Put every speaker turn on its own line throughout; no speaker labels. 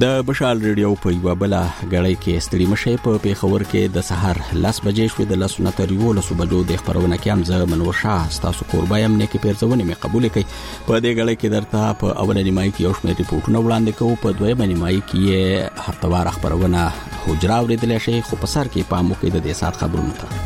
د بشال ریډیو په یو بل غړی کې ستړي مشه په پیښور کې د سحر 10 بجې شوې د لسونه تر 11 بجو د خبرونه کې هم زه منور شاه تاسو قربایم نه کې پیرځونه می قبول کړي په دې غړی کې درته په اولنی نیمای کې یو شمېر ریپورتونه وړاندې کوو په دویمه نیمای کې هفتوار خبرونه حجرا اوریدل شي خو په سر کې پام وکړئ د دې سات خبرونه ته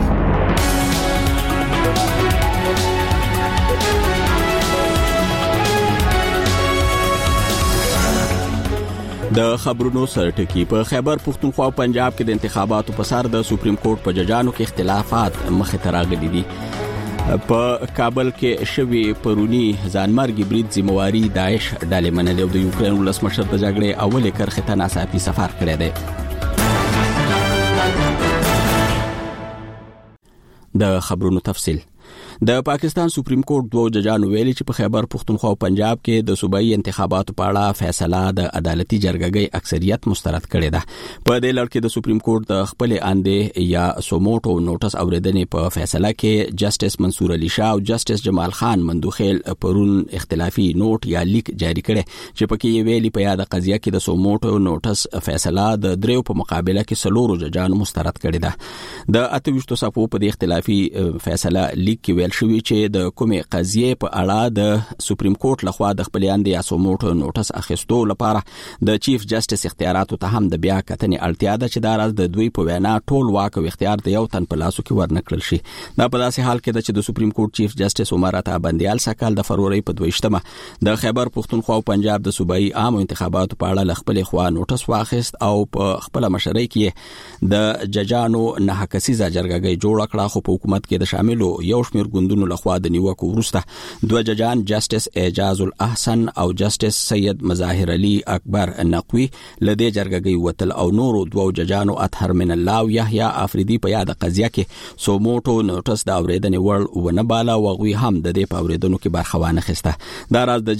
د خبرونو سرټکی په خیبر پختونخوا او پنجاب کې د انتخاباتو په سر د سپریم کورټ په ججانو کې اختلافات مخې ته راغلي دي. په کابل کې شوی پرونی ځانمرګي برید ذمہواری داعش ډلې منلې او د یوکرين ولسمشر د جګړې اولې کرخه ته ناڅاپي سفر کړی دی. د خبرونو تفصیل د پاکستان سپریم کورټ دوه ججانو ویلي چې په خیبر پختونخوا او پنجاب کې د صوبایي انتخاباتو په اړه فیصله د عدالتي جرګې اکثریت مسترد کړې ده. په دې لړ کې د سپریم کورټ د خپل اندې یا سوموټو نوټس اوریدنې په فیصله کې جسټس منصور علي شاه او جسټس جمال خان مندوخیل پرون اختلافي نوټ یا لیک جاری کړي چې پکې ویلي په یاد قضیه کې د سوموټو نوټس فیصله د دریو په مقابله کې سلورو ججانو مسترد کړې ده. د 28 صفحو په اختلافي فیصله لیک کې شوی چې د کومې قضیې په اړه د سپریم کورټ لخوا د خپل اندې یا سوموټو نوټس اخیستو لپاره د چیف جسټس اختیاراتو ته هم د بیا کتنې اړتیا ده چې دا راز د دوی په وینا ټول واک او اختیار د یو تن په لاسو کې ورنکړل شي. دا په داسې حال کې ده چې د سپریم کورټ چیف جسټس عمر عطا بندیال سکل د فروری په 22مه د خیبر پختونخوا او پنجاب د صوبایي عام انتخاباتو په اړه خپل خوا نوټس واخیست او په خپل مشرۍ کې د ججانو نه کسیزه جرګه جوړ کړه خو په حکومت کې د شاملو یو شمېر ګوندونو لخوا د نیوکو وروسته دوه ججان جسټس اعجاز الاحسن او جسټس سید مظاهر علي اکبر نقوی لدې جرګې وتل او نورو دوه ججانو اطهر من الله او یحیی افریدی په یاد قضیه کې سوموټو نوټس د اوریدنې وړ ونه بالا وغوی هم د دې په اوریدنو کې برخه وانه خسته. دا راز د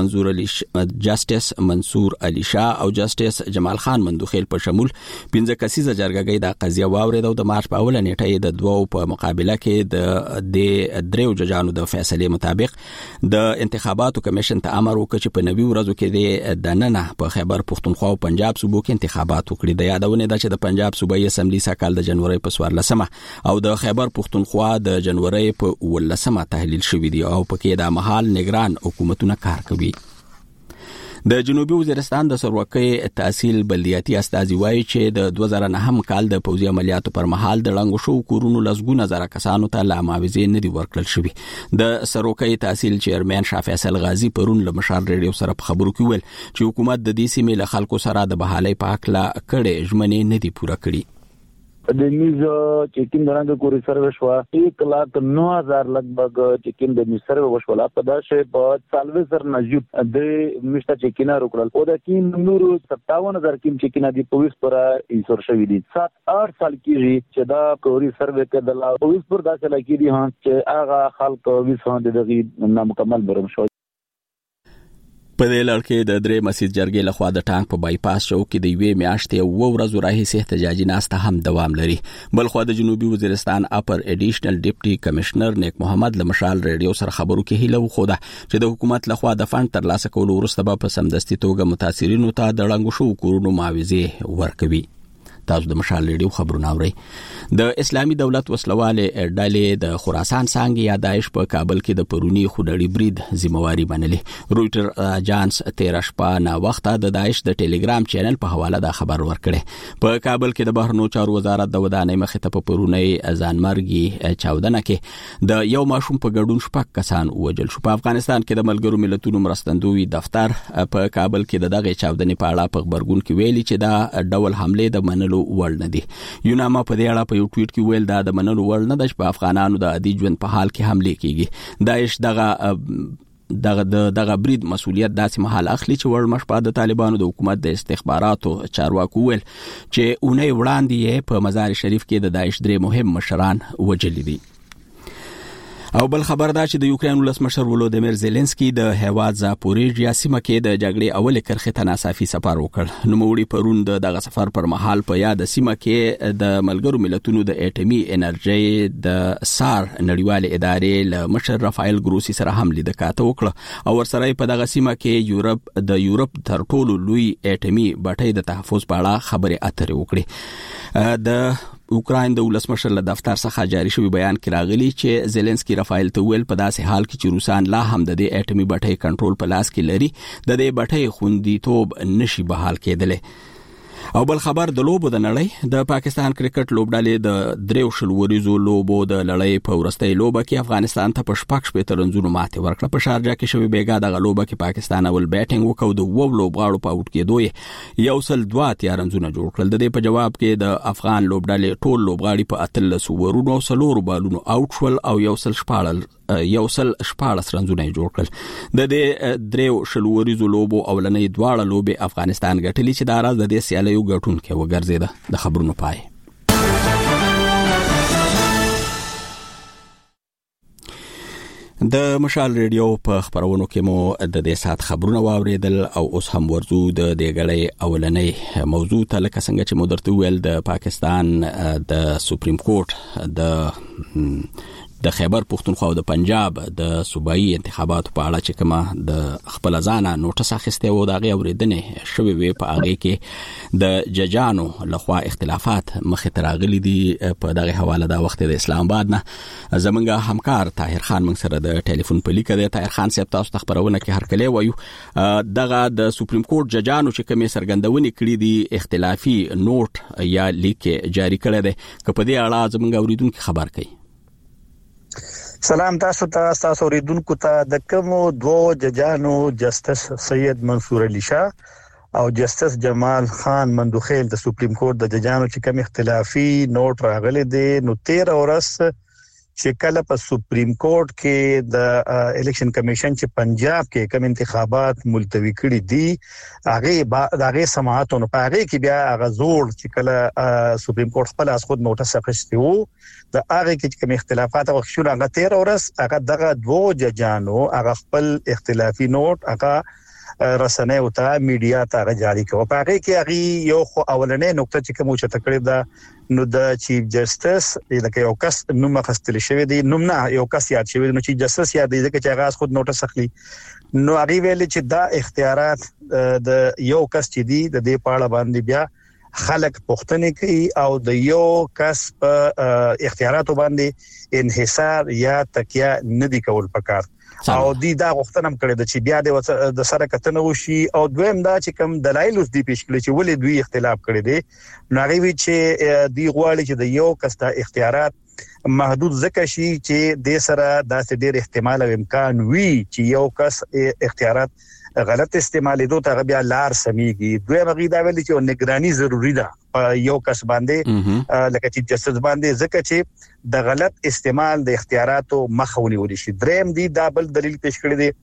جسټس منصور علي شاه او جسټس جمال خان مندوخیل په شمول 15 کسیزه جرګې د قضیه واوریدو د مارچ په اوله نیټه د دوه په مقابله کې د دریو ججانو د فیصله مطابق د انتخاباتو کمیشن ته امر وکړ چې په 90 ورځو کې د نننه په خیبر پختونخوا او پنجاب صوبو کې انتخابات وکړي. د یادونه ده چې د پنجاب صوبایي اسمبلی سکهال د جنوري په 14مه او د خیبر پختونخوا د جنوري په 18مه تحلیل شوې دي او پکې د محل نگران حکومتونه کار کوي. د جنوبي وزیرستان د سروکي تحصیل بلدیاتي استازي وایي چې د 2009 کال د پوځي عملیاتو پر مهال د لنګو شو کورونو لسګونه زره کسانو ته لا معاوضې نه دي ورکړل شوی. د سروکي تحصیل چیرمن شاه فیصل غازی پرون له مشال ریډیو سره په خبرو کې ویل چې حکومت د دې سیمې له خلکو سره د بحالۍ په حق لا کړي ژمنې نه دي پوره کړي.
د میز چیکین درنګ کوری سرویس وا 1,09,000 لګبګ چیکین د میز سرویس وشولا په داسې په سالوي سر نجوب د میشته چیکینا روکړل او د کین نورو 57,000 کین چیکینا دی پولیس پر انسور شوی دي 7-8 سال کېږي چې دا کوری سرویس کې د پولیس پر داسې لګی دي چې هغه خلک وسه د دغه نامکمل برم شو.
په دې لړ کې د درې مسجد جرګې لخوا د ټانک په بایپاس چوک کې د یوې میاشتې او ورځو راهیسې احتجاجي ناسته هم دوام لري. بلخو د جنوبي وزیرستان اپر ایډیشنل ډیپټي کمشنر نیک محمد لمشال ریډیو سره خبرو کې هیله وخوده چې د حکومت لخوا د فند ترلاسه کولو وروسته په سمدستي توګه متاثرینو ته د لنګو شو کورونو معاوضې ورکوي. تاسو د مشال ریډیو خبرونه اورئ. د اسلامي دولت وسلواله ډلې د خراسان څنګه یا داعش په کابل کې د پرونی خډړی برید ذمہواری منلې. رويټر اجانس 13 شپه نا وخت د داعش د ټلګرام چینل په حواله دا خبر ورکړي. په کابل کې د بهرنیو چارو وزارت د ودانۍ مخې ته په پرونی ځانمرګي چاودنه کې د یو ماشوم په ګډون شپږ کسان وژل شو. په افغانستان کې د ملګرو ملتونو مرستندوی دفتر په کابل کې د دغه چاودنې په اړه په خبرګون کې ویلي چې دا ډول حمله د منلو وړ نه دي. یوناما په دې اړه په یو ټویټ کې ویل دا د منلو وړ نه ده چې په افغانانو د عادي ژوند په حال کې حمله کیږي. داعش دغه برید مسؤلیت داسې محل اخلي چې ورمش په د طالبانو د حکومت د استخباراتو چارواکو ویل چې اونۍ وړاندې په مزار شریف کې د داعش درې مهم مشران وژل دي. او بل خبر دا چې د یوکرين ولسمشر ولودیمیر زيلنسکي د هیواد زاپوریژیا سیمه کې د جګړې اول کرخه ته ناڅاپي سفر وکړ. نو موړي پرون دغه سفر پر مهال په یاد سیمه کې د ملګرو ملتونو د اټومي انرژي د سار نړیوال ادارې له مشر رافایل ګروسی سره هم لیدکاته وکړه او ورسره په دغه سیمه کې یورپ تر ټولو لوی اټومي بټۍ د تحفظ په اړه خبرې اترې وکړي. د اوکراین د ولسمشر له دفتر څخه جاری شوی بیان کې راغلی چې زيلنسکي رافایل ته ویل په داسې حال کې چې روسان لا هم د دې اټومي بټۍ کنټرول په لاس کې لري د دې بټۍ خوندیتوب نشي بحال کېدلی. او بل خبر د لوبو د نړۍ د پاکستان کرکټ لوبډلې د دریو شلوريزو لوبو د لړۍ په ورستۍ لوبه کې افغانستان ته په شپږ شپې رنزونو ماتې ورکړه. په شارجه کې شوی بیګا د لوبه کې پاکستان اول بیټینګ وکاو د وو لوبغاړو په اوټ کېدو یو سل 2 رنزونه جوړ کړل. د دې په جواب کې د افغان لوبډلې ټول لوبغاړي په 13 ورونو سلور بالونو اوټ شول او یو سل 14 رنزونه جوړ کړل. د دې دریو شلوريزو لوبو اولنې دواړه لوبې افغانستان ګټلې چې د راز د دې سیالیو ګټونکو وګرځیده. د خبرونو پای. د مشال ریډیو په خبرونو کې مو د دې سات خبرونه واوریدل او اوس هم ورزو د دې غړې اولنې موضوع ته لکه څنګه چې مدرته ویل د پاکستان د سپریم کورټ د خیبر پختونخوا او د پنجاب د صوبایي انتخاباتو په اړه چې کومه د خپل ځانه نوټس اخیسته و دغه اوریدنې شوی وي په هغه کې د ججانو لخوا اختلافات مخې ته راغلي دي. په دغه حواله دا وخت د اسلام آباد نه زمونږ همکار طاهر خان موږ سره د ټلیفون په لیکه دی. طاهر خان صاحب تاسو ته خبرونه کې هر کله وایو دغه د سپریم کورټ ججانو چې کومه سرګندونې کړې دي اختلافي نوټ یا لیک جاری کړی دی که په دې اړه زمونږ اوریدونکو خبر کړي.
سلام تاسو اوریدونکو ته. د کومو دوه ججانو جسټس سید منصور علي شاه او جسټس جمال خان مندوخیل د سپریم کورټ د ججانو چې کوم اختلافي نوټ راغلي دي نو 13 ورځ چې کله په سپریم کورټ کې د الیکشن کمیشن چې پنجاب کې کوم انتخابات ملتوي کړي دي هغه سماعتونو په هغه کې بیا هغه زوړ چې کله سپریم کورټ خپل از خود نوټس اخیستی وو د هغه کې کوم اختلافات او شو هغه 13 ورځ هغه دغه دوه ججانو هغه خپل اختلافي نوټ هغه رسنۍ او ته میډیا ته جاری کوي. په هغه کې هغه یو خو اولنې نقطه چې کوم چې تکړه ده نو د چیف جسټس لکه یو کس نوم خستل شوی دی نوم نه یو کس یاد شوی نو چیف جسټس یاد دی چې هغه خود نوټس اخلي نو هغه ویل چې دا اختیارات د یو کس چې دی د دې پاړه باندې بیا خلک پښتنه کوي او د یو کس په اختیاراتو باندې انحصار یا تکیه ندی کول پکار او دا غوښتنه هم کړې ده چې بیا د سره کتنه وشي او دویم دا چې کوم دلایل اوس دی پیش کړي چې ولې دوی اختلاف کړي دي نو هغه وی چې دی غواړي چې د یو کس د اختیارات محدود ځکه شي چې د سره داسې ډېر احتمال او امکان وي چې یو کس اختیارات غلط استعمالي دوه ته بیا لار سميږي. دوی هغه دا ویل چې نگرانی ضروری ده یو کس باندې لکه چې جسټس باندې ځکه چې د غلط استعمال د اختیاراتو مخه ونیول شي. دریم دی دا بل دلیل پیش کړی دی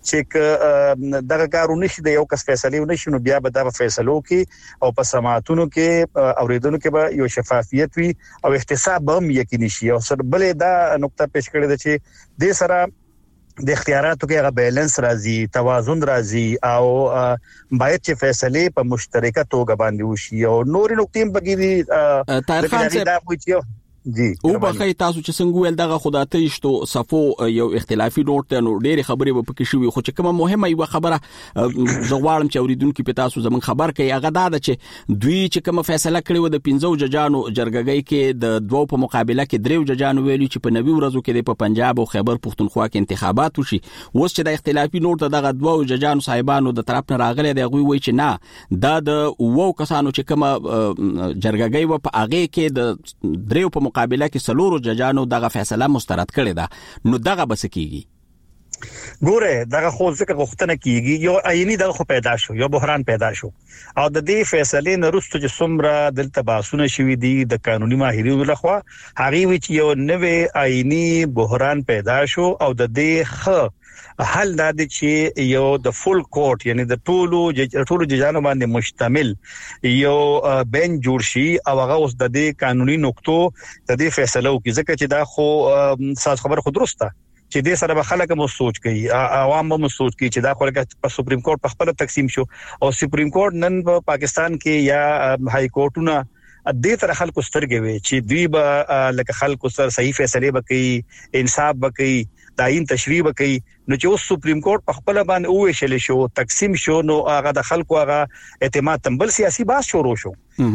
چې دغه کارونه شي د یو کس فیصله ونشي نو بیا به دا فیصلو کې او په سماعتونو کې اوریدونکو کې به یو شفافیت وي او احتساب هم یقیني شي. او سره بل دا نقطه پیش کړی دی چې د سره د اختیاراتو کې هغه بیلانس راځي توازن راځي او باید چې فیصله په مشترکه توګه باندې وشي او نور نقطې په کې دي.
طاهر خان صاحب
جی
او بخای تاسو چې څنګه ول دغه خداته شتو صفو یو اختلافي نوټ نو ډېری خبرې به پکې شوې خو چې کومه مهمه یو خبره زغوالم چې اوریدونکو په تاسو زمون خبر کوي هغه دا ده چې دوی چې کومه فیصله کړې و د 15 ججانو جرګګۍ کې د دوه په مقابله کې دریو ججانو ویلي چې په 90 ورځو کې په پنجاب او خیبر پختونخوا کې انتخابات وشي. اوس چې د اختلافي نوټ دغه دوه ججانو صاحبانو د طرف نه راغلي دی غوي چې نه دا د وو کسانو چې کومه جرګګۍ و په هغه کې د دریو په مقابله کې سلورو ججانو دغه فیصله مسترد کړې ده نو دغه بس کیږي.
ګوره دغه خو ځکه غوښتنه کیږي یو عیني دغه خو پیدا شو یو بحران پیدا شو او د دې فیصلې نه وروسته چې څومره دلته باسونه شوي دي د قانوني ماهرینو لخوا هغه وی چې یو نوې عیني بحران پیدا شو او د دې حل دا دی چې یو د فول کورټ یعنی د ټولو ججانو باندې مشتمل یو بنچ جوړ شي او هغه اوس د دې قانوني نقطو د دې فیصله وکړي ځکه چې دا خو ساس خبر خود درسته چې دې سره به خلک مو سوچ کوي عوام مو سوچ کوي چې دا خلک په سپریم کورټ په خپل تقسیم شو او سپریم کورټ نن په پاکستان کې یا هاي کورټونه دې تر خلکو سترګې وي چې دوی به لکه خلکو سره صحیح فیصله وکړي انصاف وکړي داین تشریح وکړي نو چې اوس سپریم کورټ په خپل باندې وویشل شو تقسیم شو نو هغه د خلکو هغه اعتماد تمبل سیاسي باس شروع شو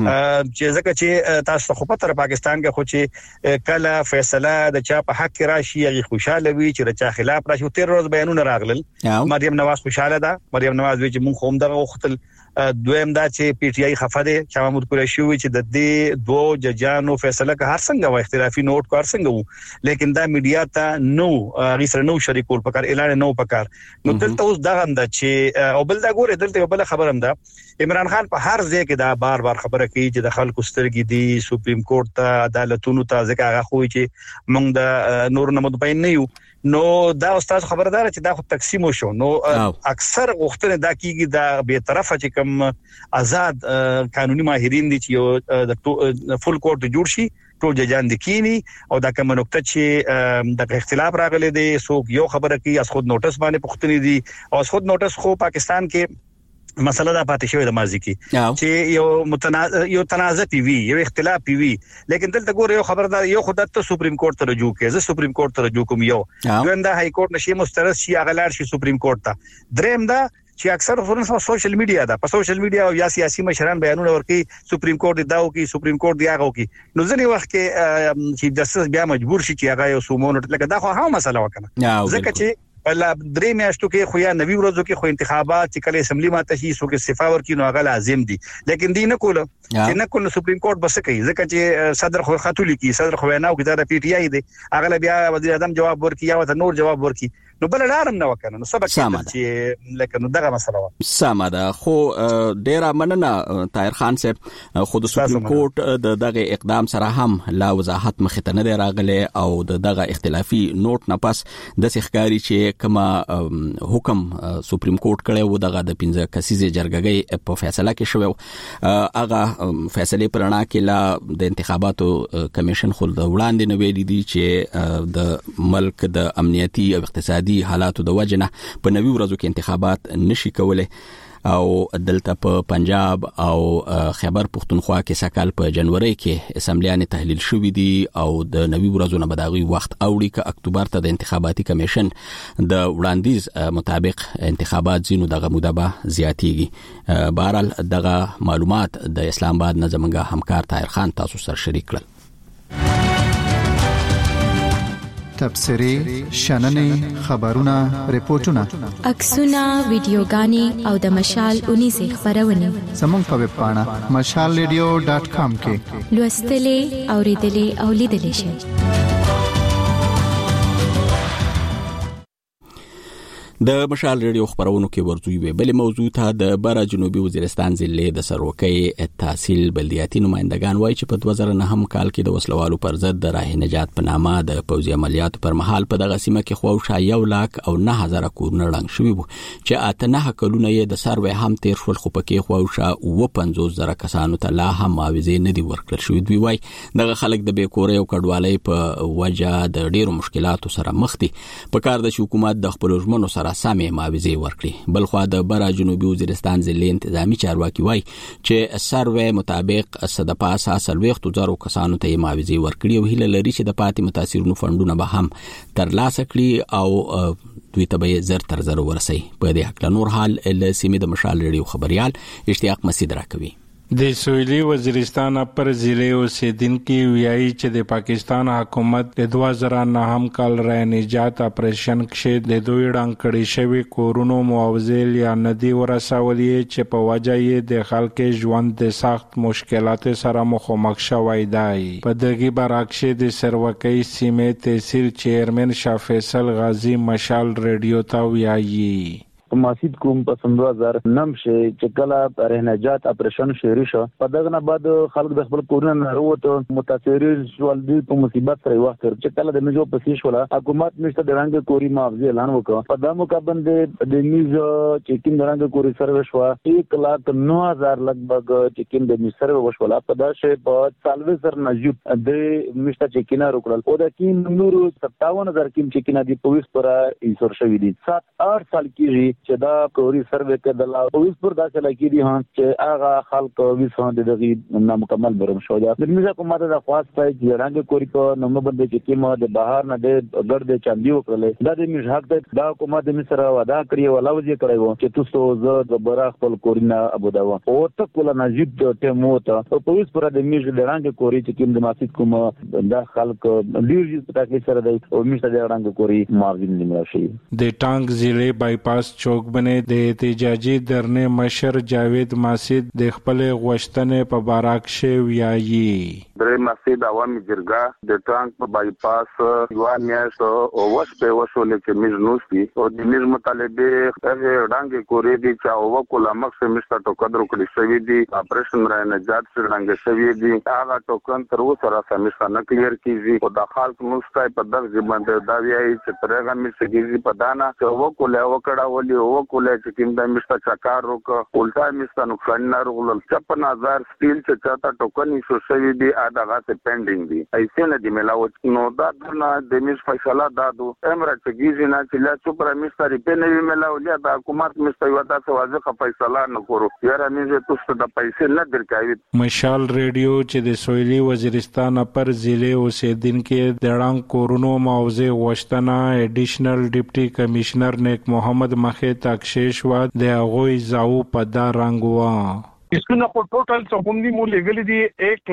چې ځکه چې تاسو خو په پاکستان کې خو چې کله فیصله د چا په حق راشي هغه خوشاله وي چې د چا خلاف راشي 13 ورځ بیانونه راغلل مریم نواز خوشاله ده مریم نواز وی چې مونږ هم دغه وختل دویم دا چې پی ټی آی خفه ده چې محمود قریشي وی چې د دې دوه ججانو فیصله که هر څنګه و اختلافي نوٹ کو هر څنګه وو لیکن دا میډیا ته نو غیسر نو شریکول پکار اعلان نو پکار نو دلته اوس دا غند چې او بل دا ګوره دلته بل خبرم ده عمران خان په هر ځای کې دا بار بار خبره کوي چې د خلکو سترګې دي سپریم کورټ ته عدالتونو ته ځکه هغه خو چې موږ د نور نه مطمئن نه یو نو دا استاد خبردار چې دا خو تقسیم شو نو اکثر وختونه دا کیږي دا به طرفه چې کوم آزاد قانوني ماهرین دي چې د فول کورټ جوړ شي ټول ججان د کینی او دا کوم نقطه چې د اختلاف راغلي دي سو یو خبره کوي اس خود نوټس باندې پختنی دي او اس خود نوټس خو پاکستان کې مسله دا پاتې شوی د ماضی کې چې یو تنازع وی یو اختلاف وی لیکن دلته ګوره یو خبردار یو خدای ته سپریم کورټ ته رجوع کوي زه سپریم کورټ ته رجوع کوم یو ګنده هاي کورټ نشي مسترد شي اغلار شي سپریم کورټ ته دریم دا چې اکثر فرنس په سوشل میډیا دا په سوشل میډیا او یا سیاسي مشران بیانونه ورکي سپریم کورټ داو کی سپریم کورټ دیغه کی نو ځنی وخت کې چې جسټس بیا مجبور شي چې هغه یو سومونټ لکه دا خو هم مسله وکنه ځکه چې بل درې میاشتو کې خو یا نوي ورځو کې خو انتخابات چې کله اسمبلی ماته شي سو کې صفا ورکې نو هغه لازم دي لیکن دی نه کوله چې نه کوله سپریم کورټ بس کوي ځکه چې صدر خو خاتولي کی صدر خو نه او کې دا پی ټی آی دی هغه بیا وزیر اعظم جواب ورکي یا نور جواب ورکي نو بل لارم نه وکنه نو سبق چې لکه نو دغه مسله و
سماده خو ډیر مننه طاهر خان صاحب خو د سپریم کورټ دغه اقدام سره هم لا وضاحت مخ ته نه راغله او دغه اختلافي نوٹ نه پس د ښکاری چې کما حکم سپریم کورټ کړي و دغه د 15 کسیزه جرګګي په فیصله کې شوی هغه فیصله پرانا کې لا د انتخاباتو کمیشن خل د وړاندې نه ویلي دي چې د ملک د امنیتي او اقتصادي حالاتو د وجنه په نوي ورځو کې انتخابات نشي کولای او دلته په پنجاب او خیبر پختونخوا کې سکهال په جنوري کې اسمبلیانه تحلیل شوې دي او د نوي ورځو نه بداغي وخت اوړي ک اکتوبر ته د انتخاباتي کمیشن د وړاندیز مطابق انتخابات زینو دغه موده به زیاتیږي بهرحال دغه معلومات د اسلام آباد نه زمونږ همکار طاهر خان تاسو سره شریک کړل
تبصري شننې خبرونه ریپورتونه
عکسونه ویډیوګانې او د مشال 19 خبرونه
زموږ په ویب پاڼه mashalradio.com کې
لوستلې اوریدلې او لیدلې شئ
د مشال ریډیو خبرونو کې ورزوي وی بل موضوع ته د بره جنوبي وزیرستان ضلع د سروکي تحصیل بلدیاتي نمائندگان وایي چې په 2009 کال کې د وسلوالو پر ضد د راه نجات په نامه د پوځي عملیاتو پر مهال په دغه سیمه کې خوښه 1,09,000 کورونه رنګ شوي وو چې اته کلونه یې د سروي هم تیر شول خو پکې خوښه 50,000 کسانو ته لا هم معاوضه نه دی ورکړل شوی دی وایي دغه خلک د بیکوري او کډوالۍ په وجه د ډیرو مشکلاتو سره مخ دي په کار د حکومت د خپل ژمنو سره سمې معاوضه ورکړي بلخو د بره جنوبي وزیرستان ضلع انتظامی چارواکي وایي چې سروي مطابق صدپا 40,000 کسانو ته معاوضه ورکړي او هیله لري چې د پاتې متاثرونو فندونه به هم ترلاسه کړي او دوی ته به زر تر زر ورسي په دې حق نور حال له سیمې د مشال ریډیو خبريال اشتیاق مسعود راکوي
د سویلي وزیرستان پر ضلع اوسیدونکو ویایي چې د پاکستان حکومت د 2009 کال رای نجات اپریشن کې د دوی ډنګ کړي شوی کورونو معاوضه یا ندی ورسولې چې په وجه یې د خلکو ژوند د سخت مشکلات سره مخامخ شوی دی په دغه برعکس د سروکي سیمې تحصیل چیرمن شاه فیصل غازی مشال ریډیو ته ویایي
ماسید کوم په 2009 چې کله رهنجات اپریشن شروع شو په دغه نه بعد خلک د خپل کورونه نه وروته متاثرین شول دي په مصیبت سره وخت چې کله د میجو پسې شو حکومت مشته د رنګ کوري معاوضه اعلان وکړ په دمو کا باندې د میجو چیکین د رنګ کوري سروس وا 1,09,000 لګبګ چیکین د میجو سروس وشول په داسې په سالوي سر نجوب د مشته چیکینا روکل او د کین نور 57,000 کیم چیکینا دی پولیس پر انصور شوی دي 7-8 سال کېږي چې دا کوري سروس کړه پولیس پر داسې لکې دي چې هغه خلک وسه د دغه نامکمل برم شو دا د میجو کومه د خاص پای د رنګ کوري کو نو باندې چې کیمه د بهر نه د ګرد چاندي وکړل دا د میجو حق دا کومه د مصر ودا کړی ولاوځي کړی و چې تاسو زه د براخ خپل کورینه ابو دا او ته کول نجیب ته موته پولیس پر د میجو د رنګ کوري چې کیم د ماسید کومه دا خلک ډیر په تکلیف سره دی او میجو د رنګ کوري مارجن نیمه شي
د ټانګ ضلع بایپاس چوک باندې د احتجاجي درنه مشر جاوید ماسید د خپل غوښتنې په باراک شی ویایي
درې ماسید عوامي جرګه د ټانګ په بایپاس یو میاشت او وس په وسول چې میز نوستي او د میز مطالبه هغه رنګ کوري دي چې او کوله مخه مشته تو قدر کړی شوی دي اپریشن رانه جات سره رنګ شوی دي هغه ټوکن تر اوسه را سمسته نه کلیر کیږي او د خلک نوستای په دغه باندې دا ویایي چې ترغه می سګیږي په دانا چې او کوله وکړه ولي او کوله چې کوم د مشته چکار روک الټا مشته نقصان نه رغول 56,000 سټیل چې چاته ټوکن شو شوی دي دغه څه پینډینګ دي ایسه نه دی ملاو نو دا د میز فیصله دادو امر چې گیزی نه چې لا سپر مستری په نوی ملاو لیا د حکومت مستوي ودا څه واځه فیصله نه کورو یاره میز تاسو د پیسې نه درکاوي
مشال ریډیو چې د سویلي وزیرستان پر ضلع اوسیدونکو د رنګ کورونو موضوع غوښتنه اډیشنل ډیپټي کمشنر نیک محمد مخه تاکشیش و د غوي زاو په دا رنګ وا
اسکونه په ټوټل څوم دي مو لګل دي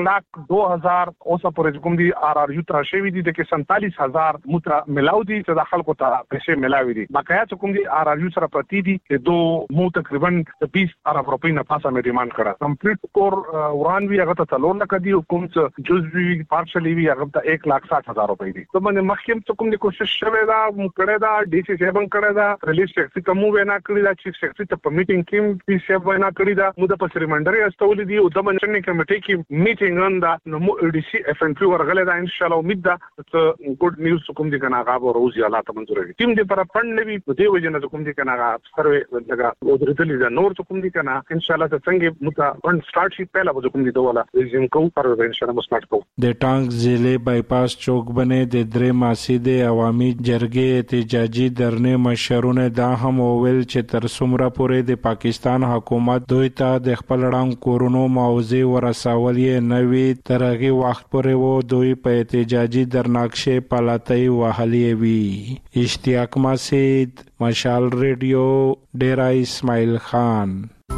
1,02,000 اوسه پرې کوم دي آر یو تر شوی دي د 47,000 متر ملاو دي چې داخل کو ته پیسې ملاوي دي بقایا څوم دي آر یو سره پرتی دي دو مو تقریبا 20 ارب روپۍ نه پاسه مې ډیماند کړه کمپلیټ کور وران وی هغه ته تلور لکه دي حکوم څه جزوی پارشلی وی هغه ته 1,60,000 روپۍ دي ته باندې مخکیم څوم دي کوشش شوه دا کړه دا ډي سی سیبن کړه دا ریلیز ټیکس کوم وینا کړی دا چیف سیکریټری ته په میټینګ کې پی سیب وینا کړی دا مو د منډري استول دي او د منشن کمیټې کې میټینګ انده نو ډي سی اف ان پی ورغله دا ان شاء الله امید ده چې ګډ نیوز کوم دي کنه هغه روزي الله ته منظور دي تیم دې پر فند نوي په دې وجه نه کوم دي کنه هغه سروي دغه او درتلې دا نور کوم دي کنه ان شاء الله څنګه متا فند سٹارټ شي پهلا به کوم دي دوله ريزيوم کوم پر ان شاء الله سٹارټ کوم
د ټانګ ضلع بایپاس چوک باندې د درې ماسید عوامي جرګې احتجاجي درنه مشرونه دا هم ویل چې تر څومره پورې د پاکستان حکومت دوی ته د خپل رنګ کورونو موضوع ورسول یې نوی ترغه وخت پورې وو دوی په احتجاجي درناکشه پالاتای وهلی وی اشتیاق مسید مشال ریډیو ډیرا اسماعیل خان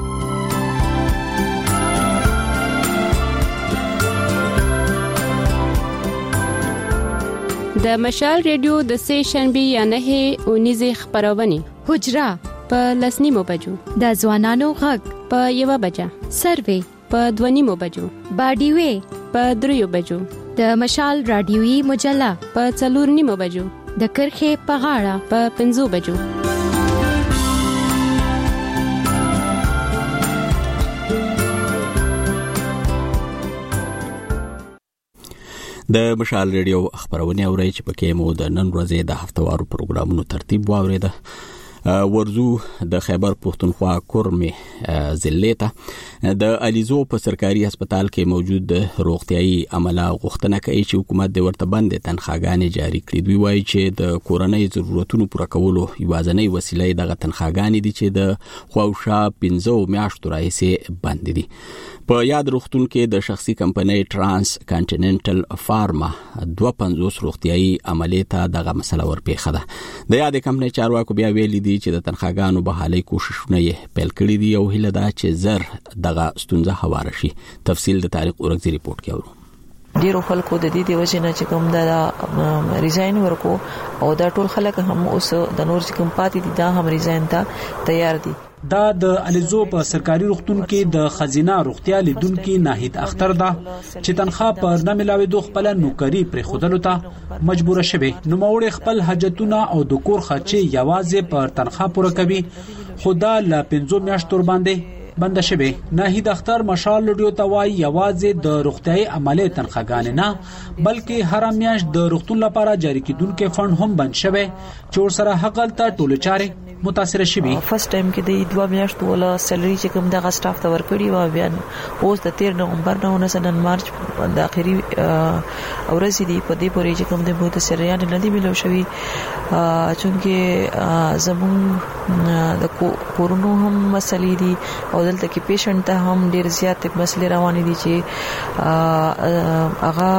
د مشال ریډیو د سیشنبه یا نه 19 خبرونه
حجرا
په لسنیمو بجو
د ځوانانو غږ
په 1 بجه
سروي
په 2 بجو
باډي وی
په 3 بجو
د مشال رادیوي مجله
په 4 بجو
د کرخه په غاړه
په 5 بجو
د مشال ریډیو خبرونه اوري چې پکې مو د نن ورځې د هفتوارو پروګرامونو ترتیب واوریده ورزو د خیبر پختونخوا کورمه ضلع ته د الیزو په سرکاري هسپتال کې موجود روغتيایي عمله غوښتنه کوي چې حکومت د ورته بند تنخواګانې جاری کړي. دوی وایي چې د کورنۍ ضرورتونو پوره کولو یوازینۍ وسیله دغه تنخواګانې دي چې د خواوشا 15 میاشتو راهیسې بند دي. په یاد روغتون کې د شخصي کمپنۍ ترانس کانټیننټل فارما 250 روغتيایي عملیات دغه مسله ورپېخه ده. د یاد کمپنۍ چارواکو بیا ویلي دي چې د تنخواګانو بحالي کوششونه یې پیل کړي دي او هیله ده چې زر دغه ستونزه هواره شي. تفصیل د تاریخ اورګزي ریپورت کې اورو.
ډیرو خلکو د دې د وجه نه چې کوم دا ریزاین ورکو او دا ټول خلک هم اوس د نور چې کوم پاتې دي دا هم ریزاین ته تیار دي.
دا د الیزو په سرکاري روغتون کې د خزینه روغتیا لیدونکو ناهید اختر ده چې تنخواه پر نه ملاوي خپل نوکری پر خودلو ته مجبور شوه. نو موړ خپل حاجتونه او د کور خرچي یوازې پر تنخواه پوره کوي، خدا لا 15 میاشتو باندې بند شوه. ناهید اختر مشال لډیو ته وایي یوازې د روغتیاي عملیات تنخواګان نه بلکې هر میاشت د روغتون لپاره جاری کیدونکو فند هم بند شوه چې سره حقل ته ټول چارې متاثر شوي.
فرست ټایم کې د 2 میاشتو ولا سیلري چې کوم د غسټاف ته ورکړي و بیا اوس د 13 نومبر نه 19 مارچ د اخري ورځې دی په دې پورې چې کوم د بوت سریان نه دی ملو شوی چونکه زمون د کورونو هم مسلې دي او دلته کې پیشنټ ته هم ډیر زیات مسلې روانې دي چې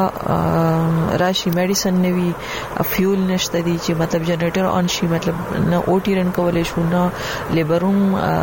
هغه راشي میډیسن نوي فیول نشته دي چې مطلب جنریټر اون شي مطلب نه اوټی رن کولای شو نه لیبروم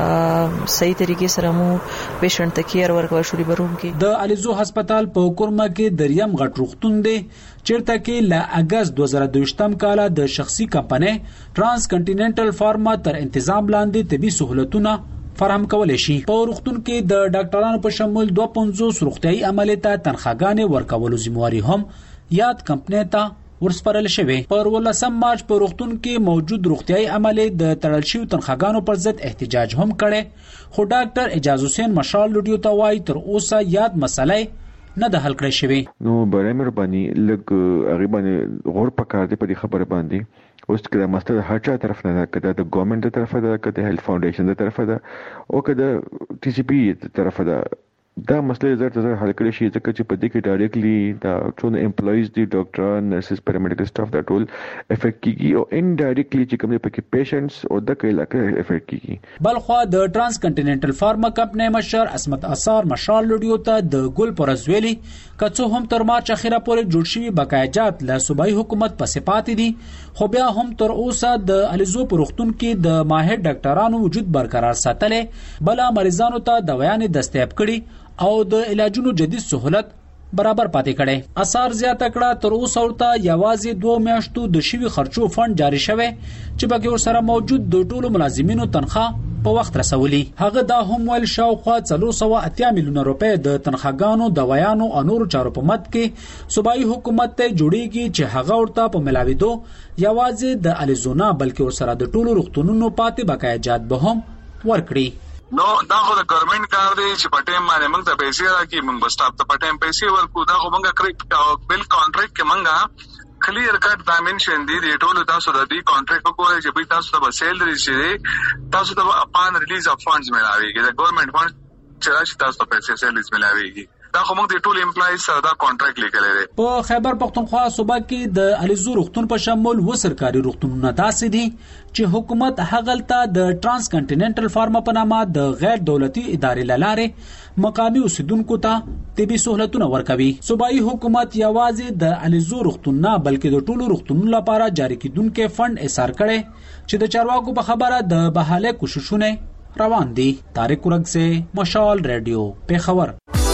صحیح طریقې سره مو پیشنټ ته کیر ورکول شو. لیبروم کې د الیزو هسپتال په کورما کې دریم غټ روغتون دی چیرته کې ل اگست 2022 کال د شخصي کمپنۍ ترانس کنټیننټل فارما تر تنظیم لاندې طبي سہولتونه فراهم کولای شي. په روغتون کې د ډاکټرانو په شمول 250 روغتيایي عملیات تنخواګانې ورکولو ذمہواری هم یاد کمپنۍ ته ورسپارل شوی. پر 18 مارچ په روغتون کې موجود روغتيایي عملیات د تړل شوی تنخواګانو پر ضد احتجاج هم کړي، خو ډاکټر اعجاز حسین مشال لډیو ته وایي تر اوسه یاد مسلې نه د حل کړی شوی.
نو برابر باندې لګ غریبانه غور پکار دی په دې خبره باندې اوس کله مستر هر چا طرف نه کده د ګورنمنت د طرفه ده کده هیلث فاونډیشن د طرفه ده او کده ټي سي پی د طرفه ده دا مسله زړه حل کړی شي ځکه چې په دې کې ډایرکټلی دا ټول امپلویز دي ډاکټر نرسز پیرامیډیکل سټاف دا ټول افیکټ کیږي او انډایرکټلی چې کوم پکې پیشنټس او د علاقې افیکټ کیږي.
بلخوا د ترانس کنټیننټل فارما کمپنۍ مشر اسمت اثار مشال لډیو ته د ګل پرزویلی کڅو هم تر مارچ اخیره پورې جوړ شوی بقایجات له صوبایي حکومت پسې پاتې دي، خو بیا هم تر اوسه د الیزو پروختون کې د ماهر ډاکټرانو وجود برقرار ساتلې، بل مریضانو ته دوايانې دستیاب کړي او د علاجونو جدید سہولت برابر پاتې کړي. اثار زیاته کړه تر اوسه ورته یوازې 2 میاشتو د شوی خرچو فند جاری شوی چې بګي ور سره موجود د ټولو ملازمینو تنخواه په وخت رسولي. هغه دا هم ویل شاوخوا 480 میلیون روپے د تنخواګانو دوايانو او نورو چارو په مد کې صوبایي حکومت ته جوړیږي چې هغه ورته په ملاویدو یوازې د الیزونا بلکې ور سره د ټولو روغتونونو پاتې بقایجات به هم ورکړي.
نو دا خو د ګورنمنت کار دی چې په ټیم باندې موږ ته پیسې راکړي، موږ به سټاف ته په ټیم پیسې ورکړو. دا خو موږ کړی بل کانټریکټ کې موږ کلیر کټ ډایمنشن دی ټول تاسو د دې کانټریکټ په کوله چې به تاسو ته سیلري شي، تاسو ته اپان ریلیز اف فندز ملاويږي، د ګورنمنت فند چې راشي تاسو ته پیسې سیلري ملاويږي. دا خو موږ د ټول امپلایز سره دا کانټریکټ لیکل دی.
په خیبر پختونخوا صوبه کې د الیزو روغتون په شمول و سرکاري روغتونونه داسې دي چې حکومت هغلته د ترانس کنټیننټل فارما په نامه د غیر دولتي ادارې لاره مقامي اوسیدونکو ته طبي سہولتونه ورکوي. صوبایي حکومت یوازې د الیزو روغتون نه بلکې د ټولو روغتونونو لپاره جاری کیدونکو فند ایثار کړي چې د چارواکو په خبره د بحاله کوششونه روان دي. طارق ورګ سے مشال رادیو پیښور.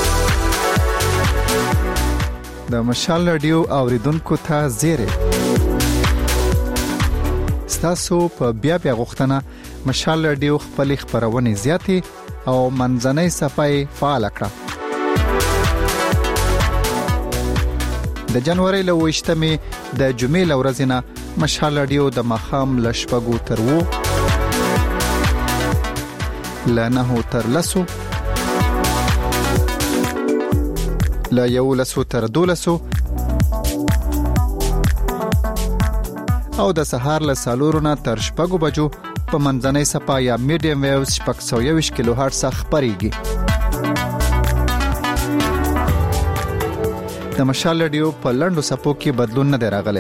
د مشال رادیو اوریدونکو ته زیره ستاسو په بیا غوښتنه مشال رادیو خپل خبرونه زیاتې او منځنۍ صفای فعال کړه. د جنوري له 28مې د جمعې لورځ نه مشال رادیو د مخام لشپګو تر وو لنه تر لسو لا یو لسو تر دولسو او د سهار له سالورونه تر شپږو بجو په منځنۍ صفا یا میډیم ویوز 620 کیلو هرتز خبريږي. د مشال رادیو په لندو صفو کې بدلون نه راغلی.